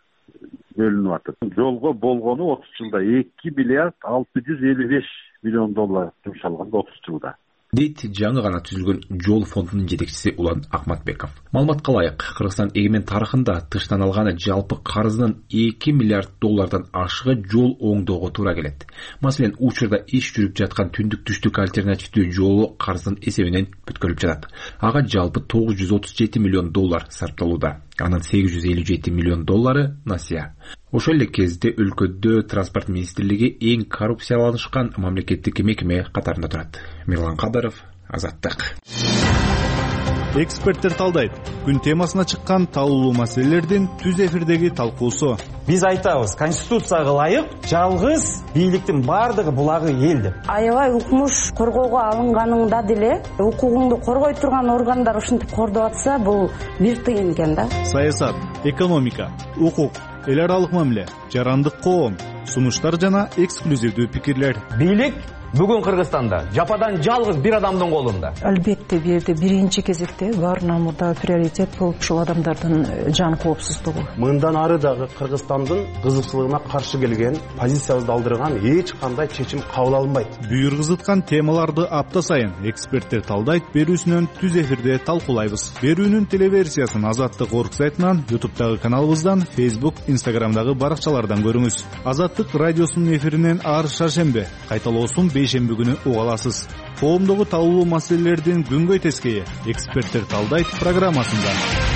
бөлүнүп атат. Жолго болгону отуз жылда эки миллиард алты жүз элүү беш миллион доллар жумшалган отуз жылда. дейт жаңы гана түзүлгөн жол фондунун жетекчиси Улан Акматбеков. Маалыматка ылайык, Кыргызстан эгемен тарыхында тыштан алган жалпы карызынын эки миллиард доллардан ашыгы жол оңдоого туура келет. Маселен, учурда иш жүрүп жаткан түндүк түштүк альтернативдүү жолу карыздын эсебинен бүткөрүлүп жатат. Ага жалпы тогуз жүз отуз жети миллион доллар сарпталууда. Анын сегиз жүз элүү жети миллион доллары насыя. Ошол эле кезде өлкөдө транспорт министрлиги эң коррупцияланышкан мамлекеттик мекеме катарында турат. Мирлан Кадыров, Азаттык. Эксперттер талдайт. Күн темасына чыккан талкуулуу маселелердин түз эфирдеги талкуусу. Биз айтабыз, конституцияга ылайык жалгыз бийликтин бардыгы булагы эл деп. Аябай укмуш коргоого алынганыңда деле укугуңду коргой турган органдар ушинтип кордоп атса, бул бир тыйын экен да. Саясат, экономика, укук, эл аралык мамиле, жарандык коом, сунуштар жана эксклюзивдүү пикирлер. Бийлик бүгүн Кыргызстанда жападан жалгыз бир адамдын колунда. Албетте, бул жерде биринчи кезекте баарынан мурда приоритет болуп ушул адамдардын жан коопсуздугу. Мындан ары дагы Кыргызстандын кызыкчылыгына каршы келген, позициябызды алдырган эч кандай чечим кабыл алынбайт. Бүйүр кызыткан темаларды апта сайын эксперттер талдайт берүүсүнөн түз эфирде талкуулайбыз. Берүүнүн телеверсиясын Азаттык орг сайтынан, YouTube'дагы каналыбыздан, Facebook, Instagram'дагы баракчалардан көрүңүз. Азаттык радиосунун эфиринен ар шаршембе, кайталоосун бейшемби күнү уга аласыз. Коомдогу талкуулуу маселелердин күнгөй тескейи эксперттер талдайт программасында.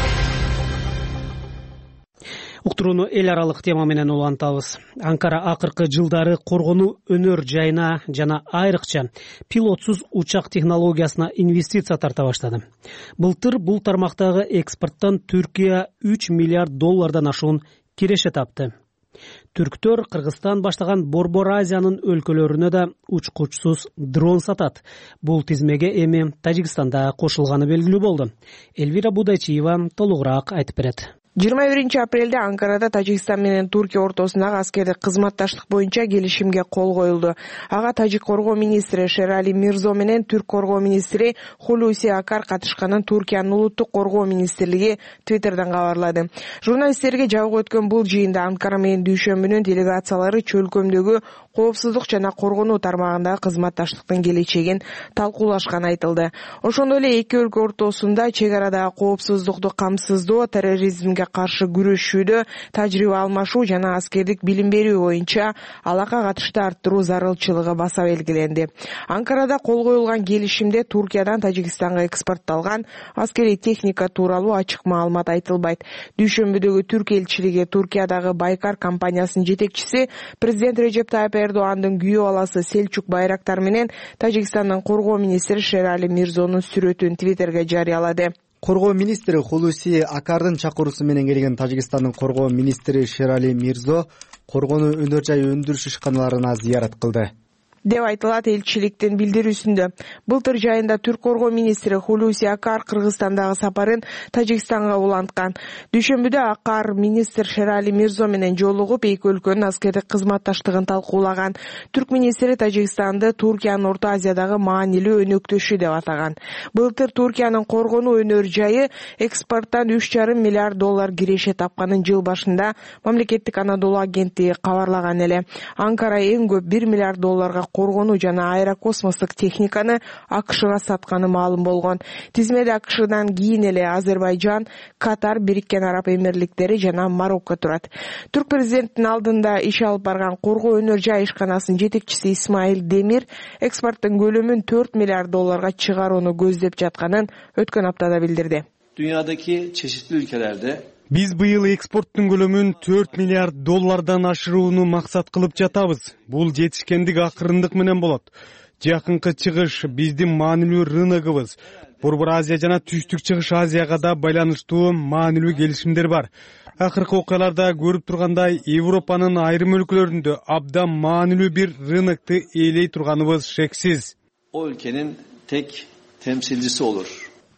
Уктурууну эл аралык тема менен улантабыз. Анкара акыркы жылдары коргонуу өнөр жайына жана айрыкча пилотсуз учак технологиясына инвестиция тарта баштады. Былтыр бул тармактагы экспорттон Түркия үч миллиард доллардан ашуун киреше тапты. Түрктөр Кыргызстан баштаган Борбор Азиянын өлкөлөрүнө да учкучсуз дрон сатат. Бул тизмеге эми Тажикстанда кошулганы белгилүү болду. Элвира Будайчиева толугураак айтып берет. жыйырма биринчи апрелде Анкарада Тажикстан менен Түркия ортосундагы аскердик кызматташтык боюнча келишимге кол коюлду. Ага Тажик коргоо министри Шерали Мирзо менен Түрк коргоо министри Хулуси Акар катышканын Түркиянын улуттук коргоо министрлиги Твиттерден кабарлады. Журналисттерге жабык өткөн бул жыйында Анкара менен Дүйшөмбүнүн делегациялары чөлкөмдөгү коопсуздук жана коргонуу тармагындагы кызматташтыктын келечегин талкуулашканы айтылды. Ошондой эле эки өлкө ортосунда чек арадагы коопсуздукту камсыздоо, терроризмге каршы күрөшүүдө тажрыйба алмашуу жана аскердик билим берүү боюнча алака катышты арттыруу зарылчылыгы баса белгиленди. Анкарада кол коюлган келишимде Туркиядан Тажикстанга экспортталган аскерий техника тууралуу ачык маалымат айтылбайт. Дүйшөмбүдөгү Түрк элчилиги Туркиядагы Байкар компаниясынын жетекчиси президент Режеп Тайып Эрдоандын күйөө баласы Селчук Байрактар менен Тажикстандын коргоо министри Шерали Мирзонун сүрөтүн Твиттерге жарыялады. Коргоо министри Хулуси Акардын чакыруусу менен келген Тажикстандын коргоо министри Шерали Мирзо коргонуу өнөр жай өндүрүш ишканаларына зыярат кылды деп айтылат элчиликтин билдирүүсүндө. Былтыр жайында Түрк коргоо министри Хулуси Акар Кыргызстандагы сапарын Тажикстанга уланткан. Дүйшөмбүдө Акар министр Шерали Мирзо менен жолугуп, эки өлкөнүн аскердик кызматташтыгын талкуулаган. Түрк министри Тажикстанды Туркиянын Орто Азиядагы маанилүү өнөктөшү деп атаган. Былтыр Туркиянын коргонуу өнөр жайы экспорттон үч жарым миллиард доллар киреше тапканын жыл башында мамлекеттик Анадолу агенттиги кабарлаган эле. Анкара эң көп бир миллиард долларга коргонуу жана аэрокосмостук техниканы АКШга сатканы маалым болгон. Тизмеде АКШдан кийин эле Азербайжан, Катар, Бириккен Араб Эмирликтери жана Марокко турат. Түрк президентинин алдында иш алып барган коргоо өнөр жай ишканасынын жетекчиси Исмаил Демир экспорттун көлөмүн төрт миллиард долларга чыгарууну көздөп жатканын өткөн аптада билдирди. Dünyadaki çeşitli ülkelerde Биз быйыл экспорттун көлөмүн төрт миллиард доллардан ашырууну максат кылып жатабыз. Бул жетишкендик акырындык менен болот. Жакынкы чыгыш биздин маанилүү рыногубуз. Борбор Азия жана Түштүк Чыгыш Азияга да байланыштуу маанилүү келишимдер бар. Акыркы окуяларда көрүп тургандай, Европанын айрым өлкөлөрүндө абдан маанилүү бир рынокту ээлей турганыбыз шексиз. O ülkenin tek temsilcisi olur.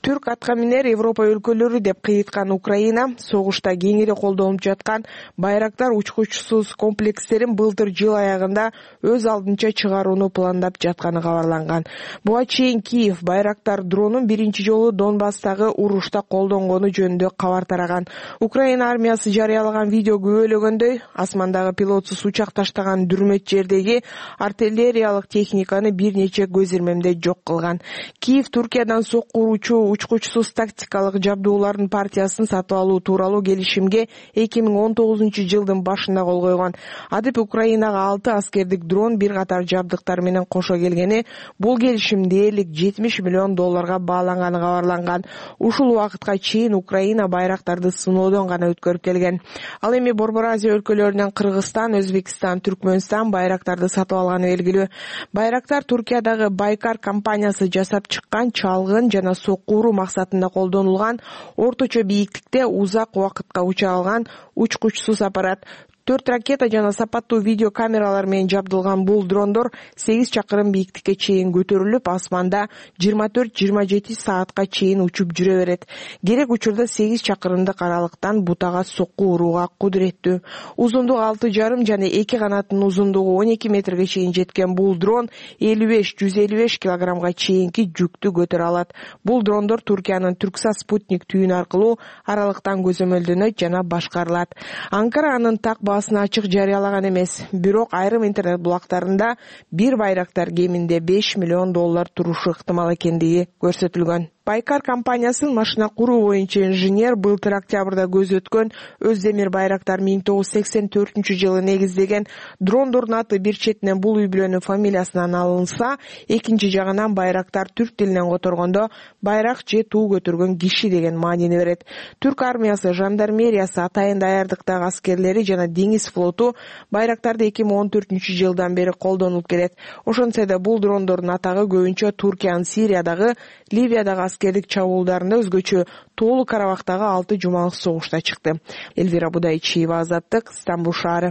Түрк атка минер Европа өлкөлөрү деп кыйыткан Украина согушта кеңири колдонуп жаткан Байрактар учкучсуз комплекстерин былтыр жыл аягында өз алдынча чыгарууну пландап жатканы кабарланган. Буга чейин Киев Байрактар дронун биринчи жолу Донбасстагы урушта колдонгону жөнүндө кабар тараган. Украина армиясы жарыялаган видео күбөлөгөндөй, асмандагы пилотсуз учак таштаган дүрмөт жердеги артиллериялык техниканы бир нече көз ирмемде жок кылган. Киев Туркиядан сокку уруучу учкучсуз тактикалык жабдуулардын партиясын сатып алуу тууралуу келишимге эки миң он тогузунчу жылдын башында кол койгон. Адып Украинага алты аскердик дрон бир катар жабдыктар менен кошо келгени, бул келишим дээрлик жетимиш миллион долларга бааланганы кабарланган. Ушул убакытка чейин Украина байрактарды сыноодон гана өткөрүп келген. Ал эми Борбор Азия өлкөлөрүнөн Кыргызстан, Өзбекстан, Түркмөнстан байрактарды сатып алганы белгилүү. Байрактар Туркиядагы Байкар компаниясы жасап чыккан чалгын жана сокку уруу максатында колдонулган орточо бийиктикте узак убакытка уча алган учкучсуз аппарат. Төрт ракета жана сапаттуу видео камералар менен жабдылган бул дрондор сегиз чакырым бийиктикке чейин көтөрүлүп, асманда жыйырма төрт жыйырма жети саатка чейин учуп жүрө берет. Керек учурда сегиз чакырымдык аралыктан бутага сокку урууга кудуреттүү. Узундугу алты жарым жана эки канаттын узундугу он эки метрге чейин жеткен бул дрон элүү беш жүз элүү беш килограммга чейинки жүктү көтөрө алат. Бул дрондор Туркиянын Түркса спутник түйүнү аркылуу аралыктан көзөмөлдөнөт жана башкарылат. Анкара анын так баасын ачык жарыялаган эмес, бирок айрым интернет булактарында бир байрактар кеминде беш миллион доллар турушу ыктымал экендиги көрсөтүлгөн. Байкар компаниясынын машина куруу боюнча инженер былтыр октябрда көз өткөн Өздемир байрактар миң тогуз жүз сексен төртүнчү жылы негиздеген дрондордун аты бир четинен бул үй бүлөнүн фамилиясынан алынса, экинчи жагынан байрактар түрк тилинен которгондо байрак же туу көтөргөн киши деген маанини берет. Түрк армиясы, жандармериясы, атайын даярдыктагы аскерлери жана деңиз флоту байрактарды эки миң он төртүнчү жылдан бери колдонуп келет. Ошентсе да бул дрондордун атагы көбүнчө Туркиянын Сириядагы, Ливиядагы аскерлик чабуулдарында, өзгөчө Тоолу Карабактагы алты жумалык согушта чыкты. Элвира Будайчиева, Азаттык, Стамбул шаары.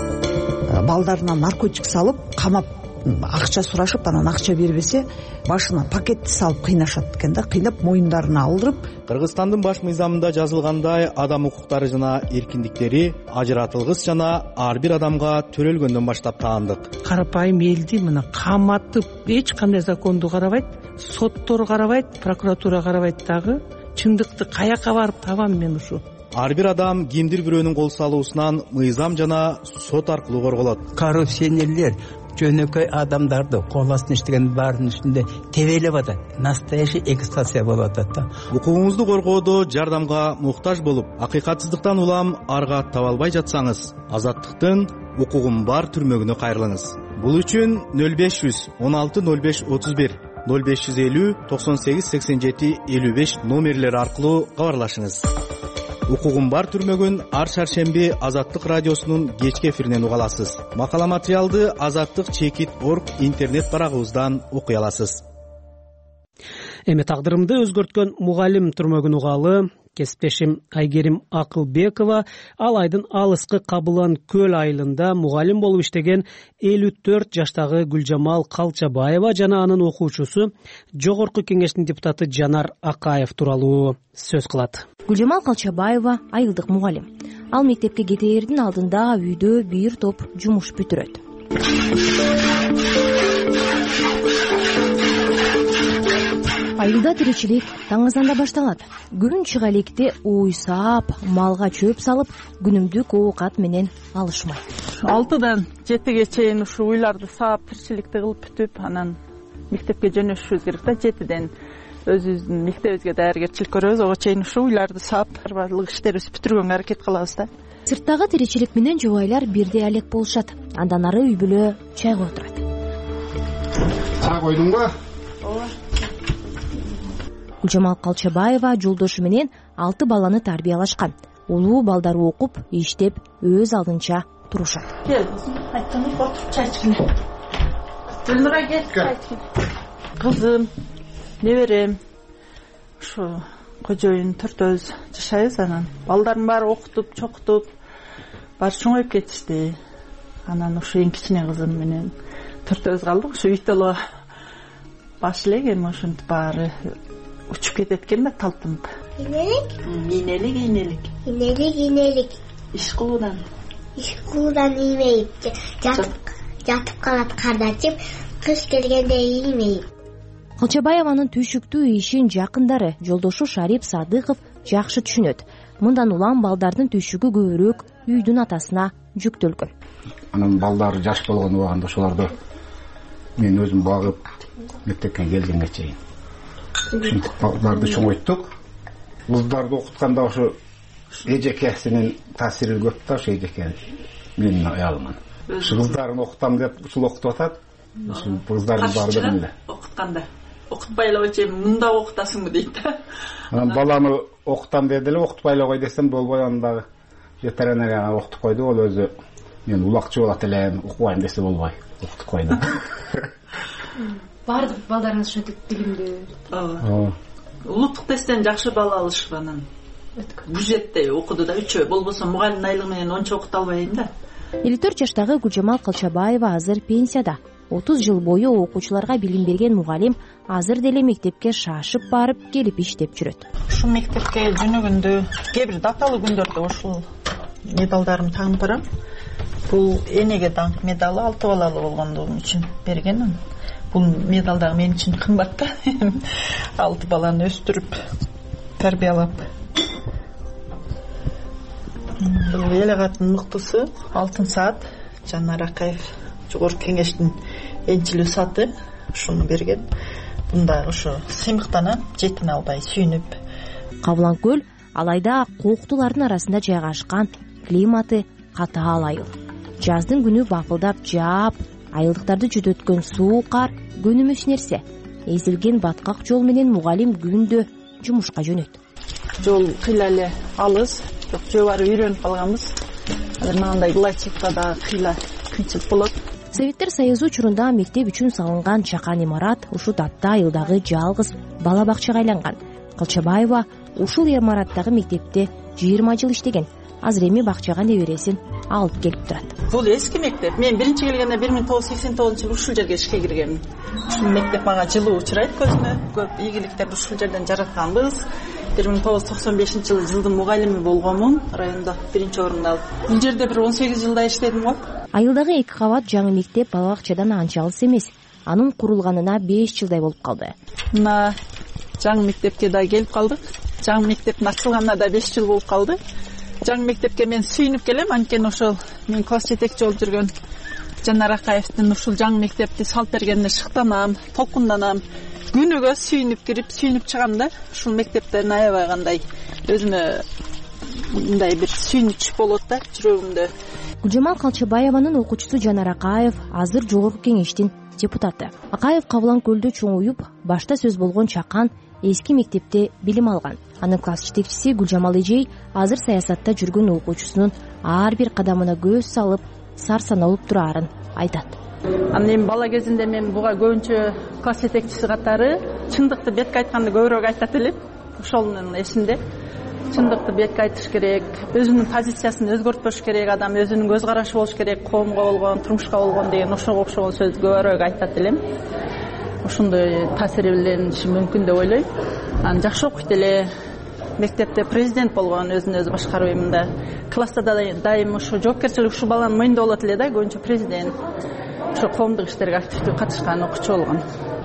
Балдарына наркотик салып, камап, акча сурашып, анан акча бербесе, башына пакетти салып кыйнашат экен да, кыйнап моюндарына алдырып. Кыргызстандын баш мыйзамында жазылгандай, адам укуктары жана эркиндиктери ажыратылгыс жана ар бир адамга төрөлгөндөн баштап таандык. Карапайым элди мына каматып, эч кандай законду карабайт, соттор карабайт, прокуратура карабайт дагы. Чындыкты каяка барып табам мен ушу? Ар бир адам кимдир бирөөнүн кол салуусунан мыйзам жана сот аркылуу корголот. Коррупционерлер жөнөкөй адамдарды кол астына иштеген баарынын үстүндө тебелеп атат. Настоящий эксплуатация болуп атат да. Укугуңузду коргоодо жардамга муктаж болуп, акыйкатсыздыктан улам арга таба албай жатсаңыз, Азаттыктын укугум бар түрмөгүнө кайрылыңыз. Бул үчүн нөл беш жүз он алты нөл беш отуз бир, нөл беш жүз элүү токсон сегиз сексен жети элүү беш номерлери аркылуу кабарлашыңыз. Укугум бар түрмөгүн ар шаршемби Азаттык радиосунун кечки эфиринен уга аласыз. Макала материалды Азаттык чекит точка орг интернет барагыбыздан окуй аласыз. Эми тагдырымды өзгөрткөн мугалим түрмөгүн угалы кесиптешим Айгерим Акылбекова ал айдын алыскы Кабылан көл айылында мугалим болуп иштеген элүү төрт жаштагы Гүлжамал Калчабаева жана анын окуучусу Жогорку Кеңештин депутаты Жанар Акаев тууралуу сөз кылат. Гүлжамал Калчабаева айылдык мугалим. Ал мектепке кетээрдин алдында үйдө бир топ жумуш бүтүрөт. Айылда тиричилик таң азанда башталат. Күн чыга электе уй саап, малга чөп салып, күнүмдүк оокат менен алышмайт. алтыдан жетиге чейин ушу уйларды саап, тиричиликти кылып бүтүп, анан мектепке жөнөшүшүбүз керек да. жетиден өзүбүздүн мектебибизге даяргерчилик көрөбүз. Ого чейин ушу уйларды саап, баардык иштерибизди бүтүргөнгө аракет кылабыз да. Сырттагы тиричилик менен жубайлар бирдей алек болушат. Андан ары үй бүлө чайга отурат. Чай койдуңбу? Ооба. Гүлжамал Калчабаева жолдошу менен алты баланы тарбиялашкан. Улуу балдары окуп, иштеп, өз алдынча турушат. Кел, айткан отуруп чай ичкиле. Гүлнура кел, чай ичкиле. Кызым, неберем, ушу кожоюн төртөөбүз жашайбыз, анан балдардын баары окутуп, чокутуп, баары чоңоюп кетишти. Анан ушу эң кичине кызым менен төртөөбүз калдык. Ушу үйдө эле баш элек, эми ошентип баары учуп кетет экен да талпынып. Ийнелик? Ийнелик, ийнелик. Ийнелик, ийнелик. Иш кылуудан. Иш кылуудан иймейт. Жатып жатып калат кардачып, кыш келгенде иймейт. Калчабаеванын түйшүктүү ишин жакындары жолдошу Шарип Садыков жакшы түшүнөт. Мындан улам балдардын түйшүгү көбүрөөк үйдүн атасына жүктөлгөн. Анан балдар жаш болгон убагында ошолорду мен өзүм багып мектепке келгенге чейин ушинтип балдарды чоңойттук. Кыздарды окутканда ошо эжекесинин таасири көп да, ошо эжеке менин аялымын. Ушу кыздарын окутам деп ушул окутуп атат. Ушу кыздардын баардыгын эле окутканда окутпай эле койчу, мында окутасыңбы дейт да. Анан баланы окутам деди эле, окутпай эле кой десем болбой, анан дагы ветеринарияга окутуп койду. Ол өзү мен улакчы болот элем, окубайм десе болбой, окутуп койду. Баардык балдарыңыз ушинтип билимдүү. Ооба. Улуттук тесттен жакшы балл алышып анан бюджетте окуду да үчөө, болбосо мугалим айлыгы менен ончо окута албайм да. элүү төрт жаштагы Гүлжамал Калчабаева азыр пенсияда. отуз жыл бою окуучуларга билим берген мугалим азыр деле мектепке шашып барып келип иштеп жүрөт. Ушул мектепке жөнөгөндө кээ бир даталуу күндөрдө ушул медалдарымды тагынып барам. Бул энеге даңк медалы алты балалуу болгондугум үчүн берген. Бул медал дагы мен үчүн кымбат да. алты баланы өстүрүп, тарбиялап. Бул эл агаттын мыктысы алтын саат, Жанар Акаев жогорку кеңештин энчилүү саты ушуну берген. Бунда ошо сыймыктанам, жетине албай сүйүнүп. Кабылан көл алайда кооктулардын арасында жайгашкан, климаты катаал айыл. Жаздын күнү бакылдап жаап, айылдыктарды жүдөткөн суу кар көнүмүш нерсе. Эзилген баткак жол менен мугалим күндө жумушка жөнөт. Жол кыйла эле алыс, бирок жөө барып үйрөнүп калганбыз. Азыр мындай глачикта да кыйла кыйчылык болот. Советтер Союзу учурунда мектеп үчүн салынган чакан имарат ушул татта айылдагы жалгыз бала бакчага айланган. Калчабаева ушул имараттагы мектепте жыйырма жыл иштеген. Азыр эми бакчага небересин алып келип турат. Бул эски мектеп. Мен биринчи келгенде бир миң тогуз жүз сексен тогузунчу жылы ушул жерге ишке киргенмин. Ушул мектеп мага жылуу учурайт көзүмө. Көп ийгиликтерди ушул жерден жаратканбыз. бир миң тогуз жүз токсон бешинчи жылы жылдын мугалими болгонмун, райондо биринчи орунду алып. Бул жерде бир он сегиз жылдай иштедим го. Айылдагы эки кабат жаңы мектеп бала бакчадан анча алыс эмес. Анын курулганына беш жылдай болуп калды. Мына жаңы мектепке да келип калдык. Жаңы мектептин ачылганына да беш жыл болуп калды. Жаңы мектепке мен сүйүнүп келем, анткени ошол мен класс жетекчи болуп жүргөн Жанар Акаевдин ушул жаңы мектепти салып бергенине шыктанам, толкунданам. Күнүгө сүйүнүп кирип, сүйүнүп чыгам да. Ушул мектептен аябай кандай өзүмө мындай бир сүйүнүч болот да жүрөгүмдө. Гүлжамал Калчабаеванын окуучусу Жанар Акаев азыр жогорку кеңештин депутаты. Акаев Кабылан көлдө чоңуюп, башта сөз болгон чакан эски мектепте билим алган. Анын класс жетекчиси Гүлжамал эжей азыр саясатта жүргөн окуучусунун ар бир кадамына көз салып, сар саналып турарын айтат. Анан эми бала кезинде мен буга көбүнчө класс жетекчиси катары чындыкты бетке айтканды көбүрөөк айтат элем. Ошонун эсимде. Чындыкты бетке айтыш керек, өзүнүн позициясын өзгөртпөш керек, адам өзүнүн көз карашы болуш керек, коомго болгон, турмушка болгон деген ошого окшогон сөз көбүрөөк айтат элем. Ошондой таасири билениши мүмкүн деп ойлойм. Анан жакшы окуйт эле. Мектепте президент болгон, өзүн өзү башкаруу эминде. Класста да дайым ошо жоопкерчилик ушул баланын мойнунда болот эле да, көбүнчө президент. Ошо коомдук иштерге активдүү катышкан окуучу болгон.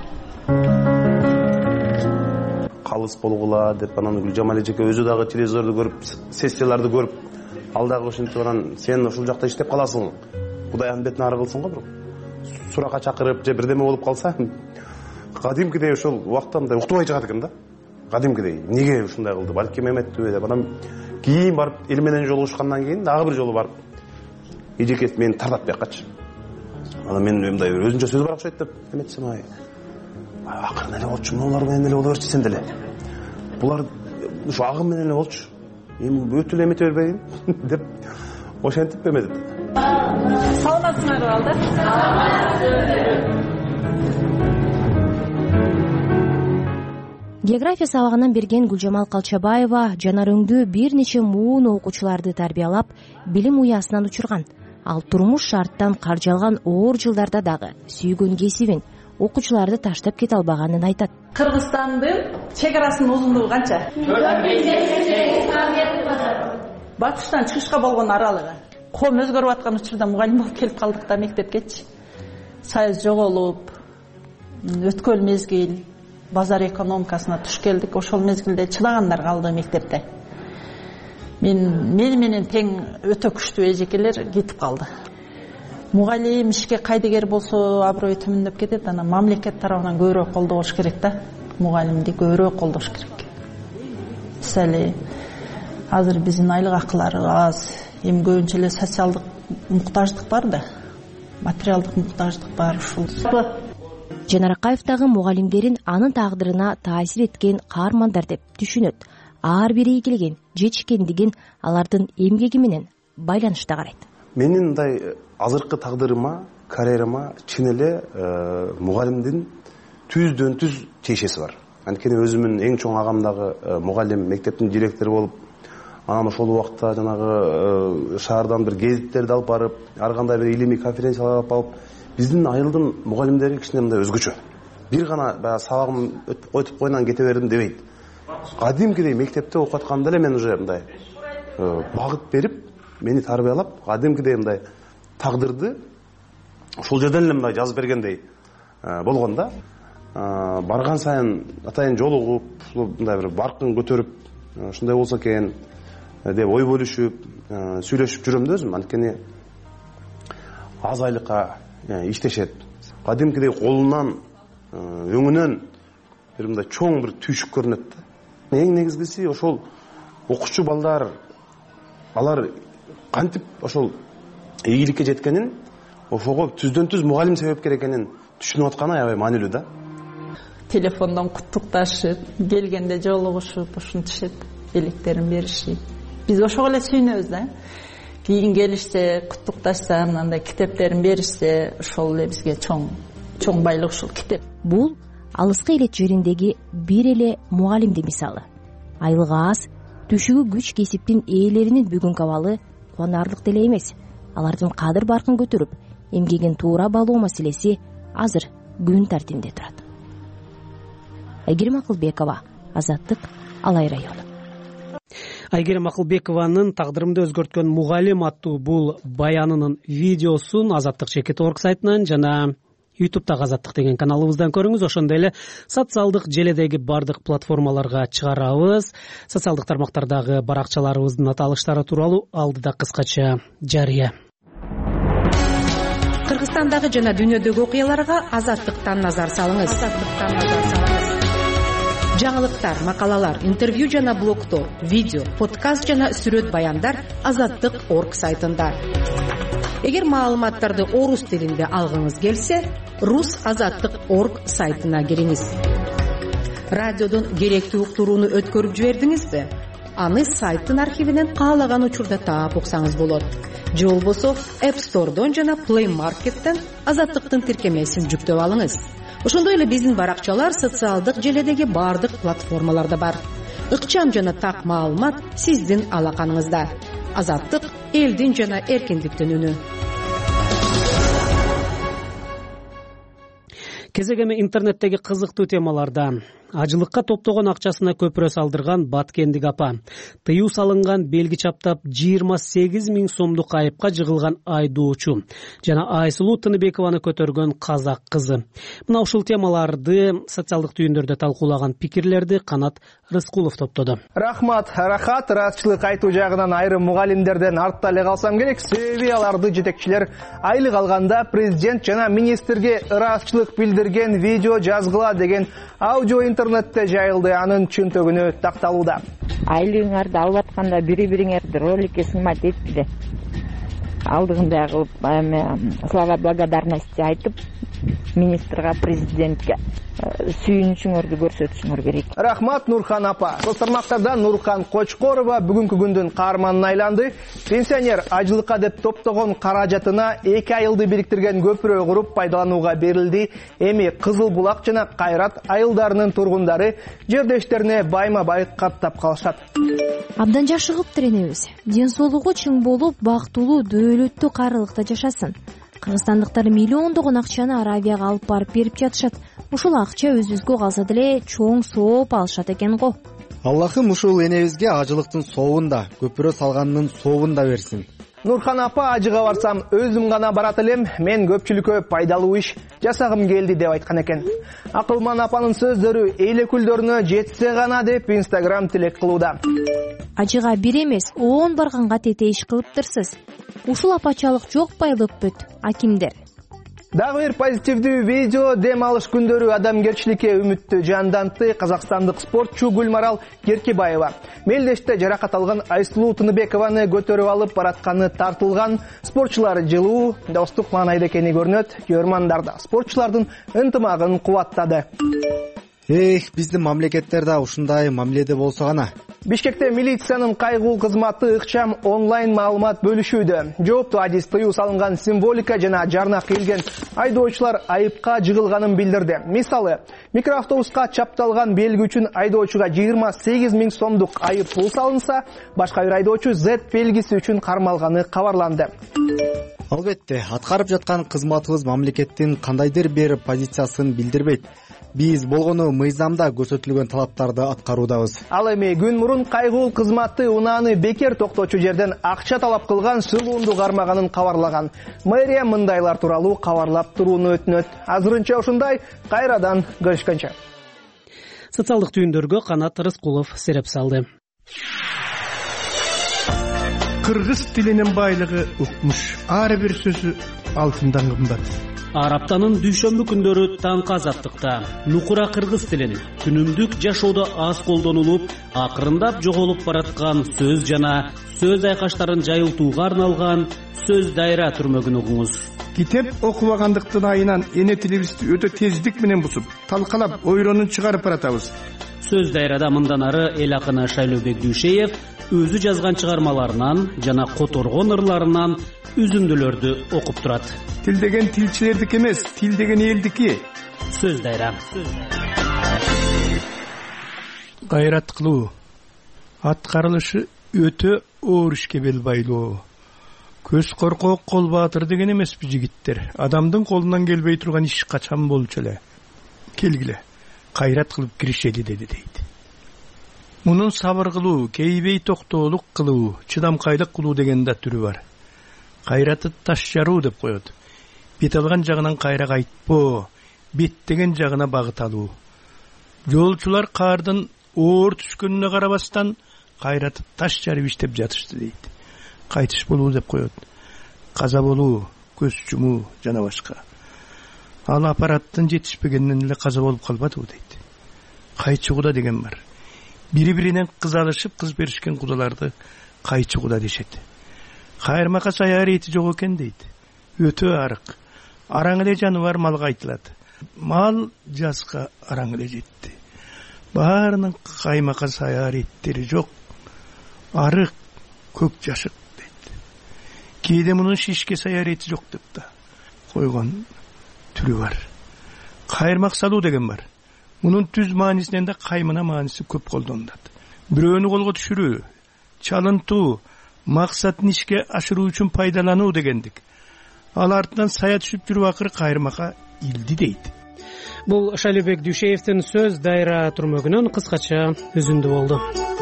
Калыс болгула деп анан Гүлжамал эжеке өзү дагы телевизорду көрүп, сессияларды көрүп, ал дагы ушинтип анан сен ушул жакта иштеп каласың. Кудай анын бетин ары кылсын го бирок. Суракка чакырып же бирдеме болуп калса, кадимкидей ошол убакта мындай уктубай чыгат экен да. Кадимкидей эмнеге ушундай кылды, балки эметпи деп анан кийин барып эл менен жолугушкандан кийин дагы бир жолу барып эжекеси мени тартат бияқкачы. Анан мен мындай өзүнчө сөз бар окшойт деп эметсем, ай акырын эле болчу, мунулар менен эле боло берчи сен деле. Булар ушу агым менен эле болчу. Эми өтө эле эмете бербейин деп ошентип эметет. Саламатсыңарбы алда? География сабагынан берген Гүлжамал Калчабаева жанар өңдүү бир нече муун окуучуларды тарбиялап, билим уясынан учурган. Ал турмуш шарттан каржалган оор жылдарда дагы сүйгөн кесибин, окуучуларды таштап кете албаганын айтат. Кыргызстандын чек арасын узундугу канча? Батыштан чыгышка болгон аралыгы. Ком өзгөрүп аткан учурда мугалим болуп келип калдык да мектепкечи. Союз жоголуп, өткөл мезгил, базар экономикасына туш келдик. Ошол мезгилде чыдагандар калды мектепте. Мен мени менен тең өтө күчтүү эжекелер кетип калды. Мугалим ишке кайдыгер болсо аброю төмөндөп кетет. Анан мамлекет тарабынан көбүрөөк колдош керек да. Мугалимди көбүрөөк колдош керек. Мисалы, азыр биздин айлык акылары аз, эми көбүнчө эле социалдык муктаждык бар да. Материалдык муктаждык бар ушул. Жанаракаев дагы мугалимдерин анын тагдырына таасир эткен каармандар деп түшүнөт. Ар бири ийгилген, жетишкендигин алардын эмгеги менен байланышта карайт. Менин мындай азыркы тагдырыма, карьерама чын эле мугалимдин түздөн түз тиешеси бар. Анткени өзүмүн эң чоң агам дагы мугалим, мектептин директору болуп, анан ошол убакта жанагы шаардан бир гезиттерди алып барып, ар кандай бир илимий конференциялар алып алып, биздин айылдын мугалимдери кичине мындай өзгөчө. Бир гана баягы сабагым өтүп койтуп койнан кете бердим дебейт. Кадимкидей мектепте окуп атканда эле мен уже мындай багыт берип, мени тарбиялап, кадимкидей мындай тагдырды ошол жерден эле мындай жазып бергендей болгон да. Барган сайын атайын жолугуп, мындай бир баркын көтөрүп, ушундай болсо экен деп ой бөлүшүп, сүйлөшүп жүрөм да өзүм. Анткени аз айлыкка иштешет. Кадимкидей колунан, өңүнөн бир мындай чоң бир түйшүк көрүнөт да. Эң негизгиси ошол окуучу балдар, алар кантип ошол ийгиликке жеткенин, ошого түздөн түз мугалим себепкер экенин түшүнүп атканы аябай маанилүү да. Телефондон куттукташып, келгенде жолугушуп, ушинтишет, электерин беришип. Биз ошого эле сүйүнөбүз да. Кийин келишсе, куттукташса, мындай китептерин беришсе, ошол эле бизге чоң чоң байлык ушул китеп. Бул алыскы элет жериндеги бир эле мугалимдин мисалы. Айлыгы аз, түшүгү күч кесиптин ээлеринин бүгүнкү абалы кубанарлык деле эмес. Алардын кадыр баркын көтөрүп, эмгегин туура баалоо маселеси азыр күн тартибинде турат. Айгерим Акылбекова, Азаттык, Алай району. Айгерим Акылбекованын тагдырымды өзгөрткөн мугалим аттуу бул баянынын видеосун Азаттык чекит точка орг сайтынан жана ютубтагы Азаттык деген каналыбыздан көрүңүз. Ошондой эле социалдык желедеги бардык платформаларга чыгарабыз. Социалдык тармактардагы баракчаларыбыздын аталыштары тууралуу алдыда кыскача жарыя. Кыргызстандагы жана дүйнөдөгү окуяларга Азаттыктан назар салыңыз. Азаттыктан назар салыңыз. Жаңылыктар, макалалар, интервью жана блогтор, видео, подкаст жана сүрөт баяндар Азаттык точка орг сайтында. Эгер маалыматтарды орус тилинде алгыңыз келсе, рус азаттык точка орг сайтына кириңиз. Радиодон керектүү уктурууну өткөрүп жибердиңизби? Аны сайттын архивинен каалаган учурда таап уксаңыз болот. Же болбосо App Store'дон жана Play Market'тен Азаттыктын тиркемесин жүктөп алыңыз. Ошондой эле биздин баракчалар социалдык желедеги бардык платформаларда бар. Ыкчам жана так маалымат сиздин алаканыңызда. Азаттык элдин жана эркиндиктин үнү. Кезегеме интернеттеги кызыктуу темалардан. Ажылыкка топтогон акчасына көпүрө салдырган Баткендик апа. Тыюу салынган белги чаптап жыйырма сегиз миң сомдук айыпка жыгылган айдоочу жана Айсулуу Тыныбекованы көтөргөн казак кызы. Мына ушул темаларды социалдык түйүндөрдө талкуулаган пикирлерди Канат Рыскулов топтоду. Рахмат, рахат, ыраазычылык айтуу жагынан айрым мугалимдерден артта эле калсам керек. Себеби аларды жетекчилер айлык алганда президент жана министрге ыраазычылык билдирген видео жазгыла деген аудио интернетте жайылды. Анын чынтөгүнө такталууда. Айлыгыңарды алып атканда бири-бириңерди роликке снимать этпиде. Алдыгында кылып слова благодарности айтып, министрга, президентке сүйүнүчүңөрдү көрсөтүшүңөр керек. Рахмат, Нурхан апа. Соцтармактарда Нурхан Кочкорова бүгүнкү күндүн каарманына айланды. Пенсионер ажылыкка деп топтогон каражатына эки айылды бириктирген көпүрө куруп пайдаланууга берилди. Эми Кызыл Булак жана Кайрат айылдарынын тургундары жердештерине байма-бай каттап калышат. Абдан жашыгып тиренебиз. Ден соолугу чың болуп, бактылуу, дөөлөттүү кайрылыкта жашасын. кыргызстандыктар миллиондогон акчаны Аравияга алып барып берип жатышат. Ушул акча өзүбүзгө калса деле чоң сооп алышат экен го. Аллахым ушул энебизге ажылыктын сообун да, көпүрө салганынын сообун да берсин. Нурхан апа, ажыга барсам өзүм гана барат элем, мен көпчүлүккө пайдалуу иш жасагым келди деп айткан экен. Акылман апанын сөздөрү эл өкүлдөрүнө жетсе гана деп Instagram тилек кылууда. Ажыга бир эмес, он барганга тете иш кылыптырсыз. Ушул апачалык жок байлып бүт, акимдер. Дагы бир позитивдүү видео дем алыш күндөрү адамгерчиликке үмүттү жандантты казакстандык спортчу Гүлмарал Керкебаева. Мелдеште жаракат алган Айсулуу Тыныбекованы көтөрүп алып баратканы тартылган. Спортчулар жылуу, достук маанайда экени көрүнөт. Көрмандар да спортчулардын ынтымагын кубаттады. Эх, биздин мамлекеттерде ушундай мамиледе болсо гана. Бишкекте милициянын кайгуу кызматы ыкчам онлайн маалымат бөлүшүүдө. Жооптуу адис тыюу салынган символика жана жарнак келген айдоочулар айыпка жыгылганын билдирди. Мисалы, микроавтобуска чапталган белги үчүн айдоочуга жыйырма сегиз миң сомдук айып пул салынса, башка бир айдоочу Z белгиси үчүн кармалганы кабарланды. Албетте, аткарып жаткан кызматыбыз мамлекеттин кандайдыр бир позициясын билдирбейт. Биз болгону мыйзамда көрсөтүлгөн талаптарды аткаруудабыз. Ал эми күн мурун кайгуу кызматы унааны бекер токточу жерден акча талап кылган сылуунду кармаганын кабарлаган. Мэрия мындайлар тууралуу кабарлап турууну өтүнөт. Азырынча ушундай, кайрадан көрүшкөнчө. Социалдык түйүндөргө Канат Рыскулов сереп салды. Кыргыз тилинин байлыгы укмуш. Ар бир сөзү алтындан кымбат. Ар аптанын дүйшөмбү күндөрү таңкы азаттыкта нукура кыргыз тилин күнүмдүк жашоодо аз колдонулуп, акырындап жоголуп бараткан сөз жана сөз айкаштарын жайылтууга арналган сөз дайра түрмөгүн угуңуз. Китеп окубагандыктын айынан эне тилибизди өтө тездик менен бусуп, талкалап, ойронун чыгарып баратабыз. Сөз дайрада мындан ары эл акыны Шайлообек Дүйшеев өзү жазган чыгармаларынан жана которгон ырларынан үзүндүлөрдү окуп турат. Тил деген тилчилердики эмес, тил деген элдики. Сөз дайра. Гайрат кылуу, аткарылышы өтө оор ишке бел байлоо. Көз коркок, кол баатыр деген эмеспи жигиттер. Адамдын колунан келбей турган иш качан болчу эле. Келгиле, кайрат кылып киришели деди дейт. Мунун сабыр кылуу, кейбей токтоолук кылуу, чыдамкайлык кылуу деген да түрү бар. Кайраты таш жаруу деп коет. Бет алган жагынан кайра кайтпоо, беттеген жагына багыт алуу. Жолчулар каардын оор түшкөнүнө карабастан кайраты таш жарып иштеп жатышты дейт. Кайтыш болуу деп коет. Каза болуу, көз жумуу жана башка. Ал аппараттын жетишпегенинен эле каза болуп калбадыбы дейт. Кайчы куда деген бар. Бири-биринен кыз алышып, кыз беришкен кудаларды кайчы куда дешет. Кайырмака саяр эти жок экен дейт. Өтө арык. Араң эле жаныбар малга айтылат. Мал жазга араң эле жетти. Баарынын каймака саяр эттери жок. Арык, көк жашык дейт. Кээде мунун шишке саяр эти жок деп да койгон түрү бар. Кайырмак салуу деген бар. Мунун түз маанисинен да каймына мааниси көп колдонулат. Бирөөнү колго түшүрүү, чалынтуу, максатын ишке ашыруу үчүн пайдалануу дегендик. Ал артынан сая түшүп жүрүп акыры кайырмакка илди дейт. Бул Шайлообек Дүйшеевдин сөз дайра түрмөгүнөн кыскача үзүндү болду.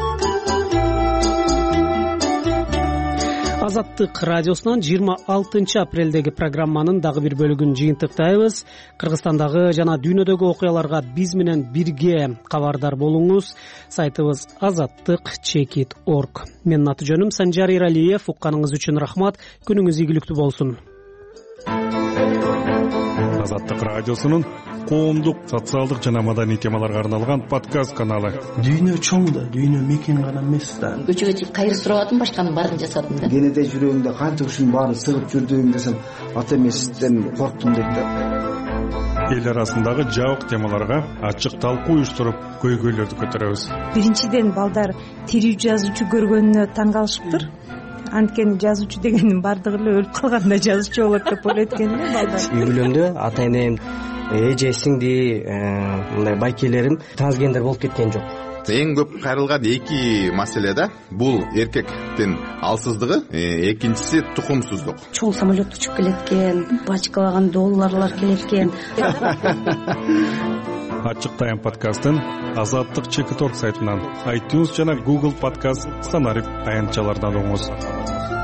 Азаттык радиосунан жыйырма алтынчы апрелдеги программанын дагы бир бөлүгүн жыйынтыктайбыз. Кыргызстандагы жана дүйнөдөгү окуяларга биз менен бирге кабардар болуңуз. Сайтыбыз азаттык чекит точка орг. Менин аты жөнүм Санжар Иралиев. Укканыңыз үчүн рахмат. Күнүңүз ийгиликтүү болсун. Азаттык радиосунун коомдук, социалдык жана маданий темаларга арналган подкаст каналы. Дүйнө чоң да, дүйнө мекен гана эмес да. Көчөгө чыгып кайыр сурабадым, башканын баарын жасадым да. Кенеде жүрөгүмдө канча ушунун баары сыгып жүрдүм десем, ата эмесизден корктум дейт да. Эл арасындагы жабык темаларга ачык талкуу уюштуруп, көйгөйлөрдү көтөрөбүз. Биринчиден балдар тирүү жазуучу көргөнүнө таң калышыптыр. Анткени жазуучу дегенин бардыгы эле өлүп калганда жазуучу болот деп ойлойт экен да балдар. Үй бүлөмдө ата энем, эже, сиңди, мындай байкелерим трансгендер болуп кеткен жок. эң көп кайрылган эки маселе да, бул эркектин алсыздыгы, экинчиси тукумсуздук. Чоң самолет учуп келет экен, бачкалаган долларлар келет экен. Ачык Тайм подкастын Азаттык чекит орг сайтынан, iTunes жана Google подкаст, Станарып аянтчалардан угуңуз.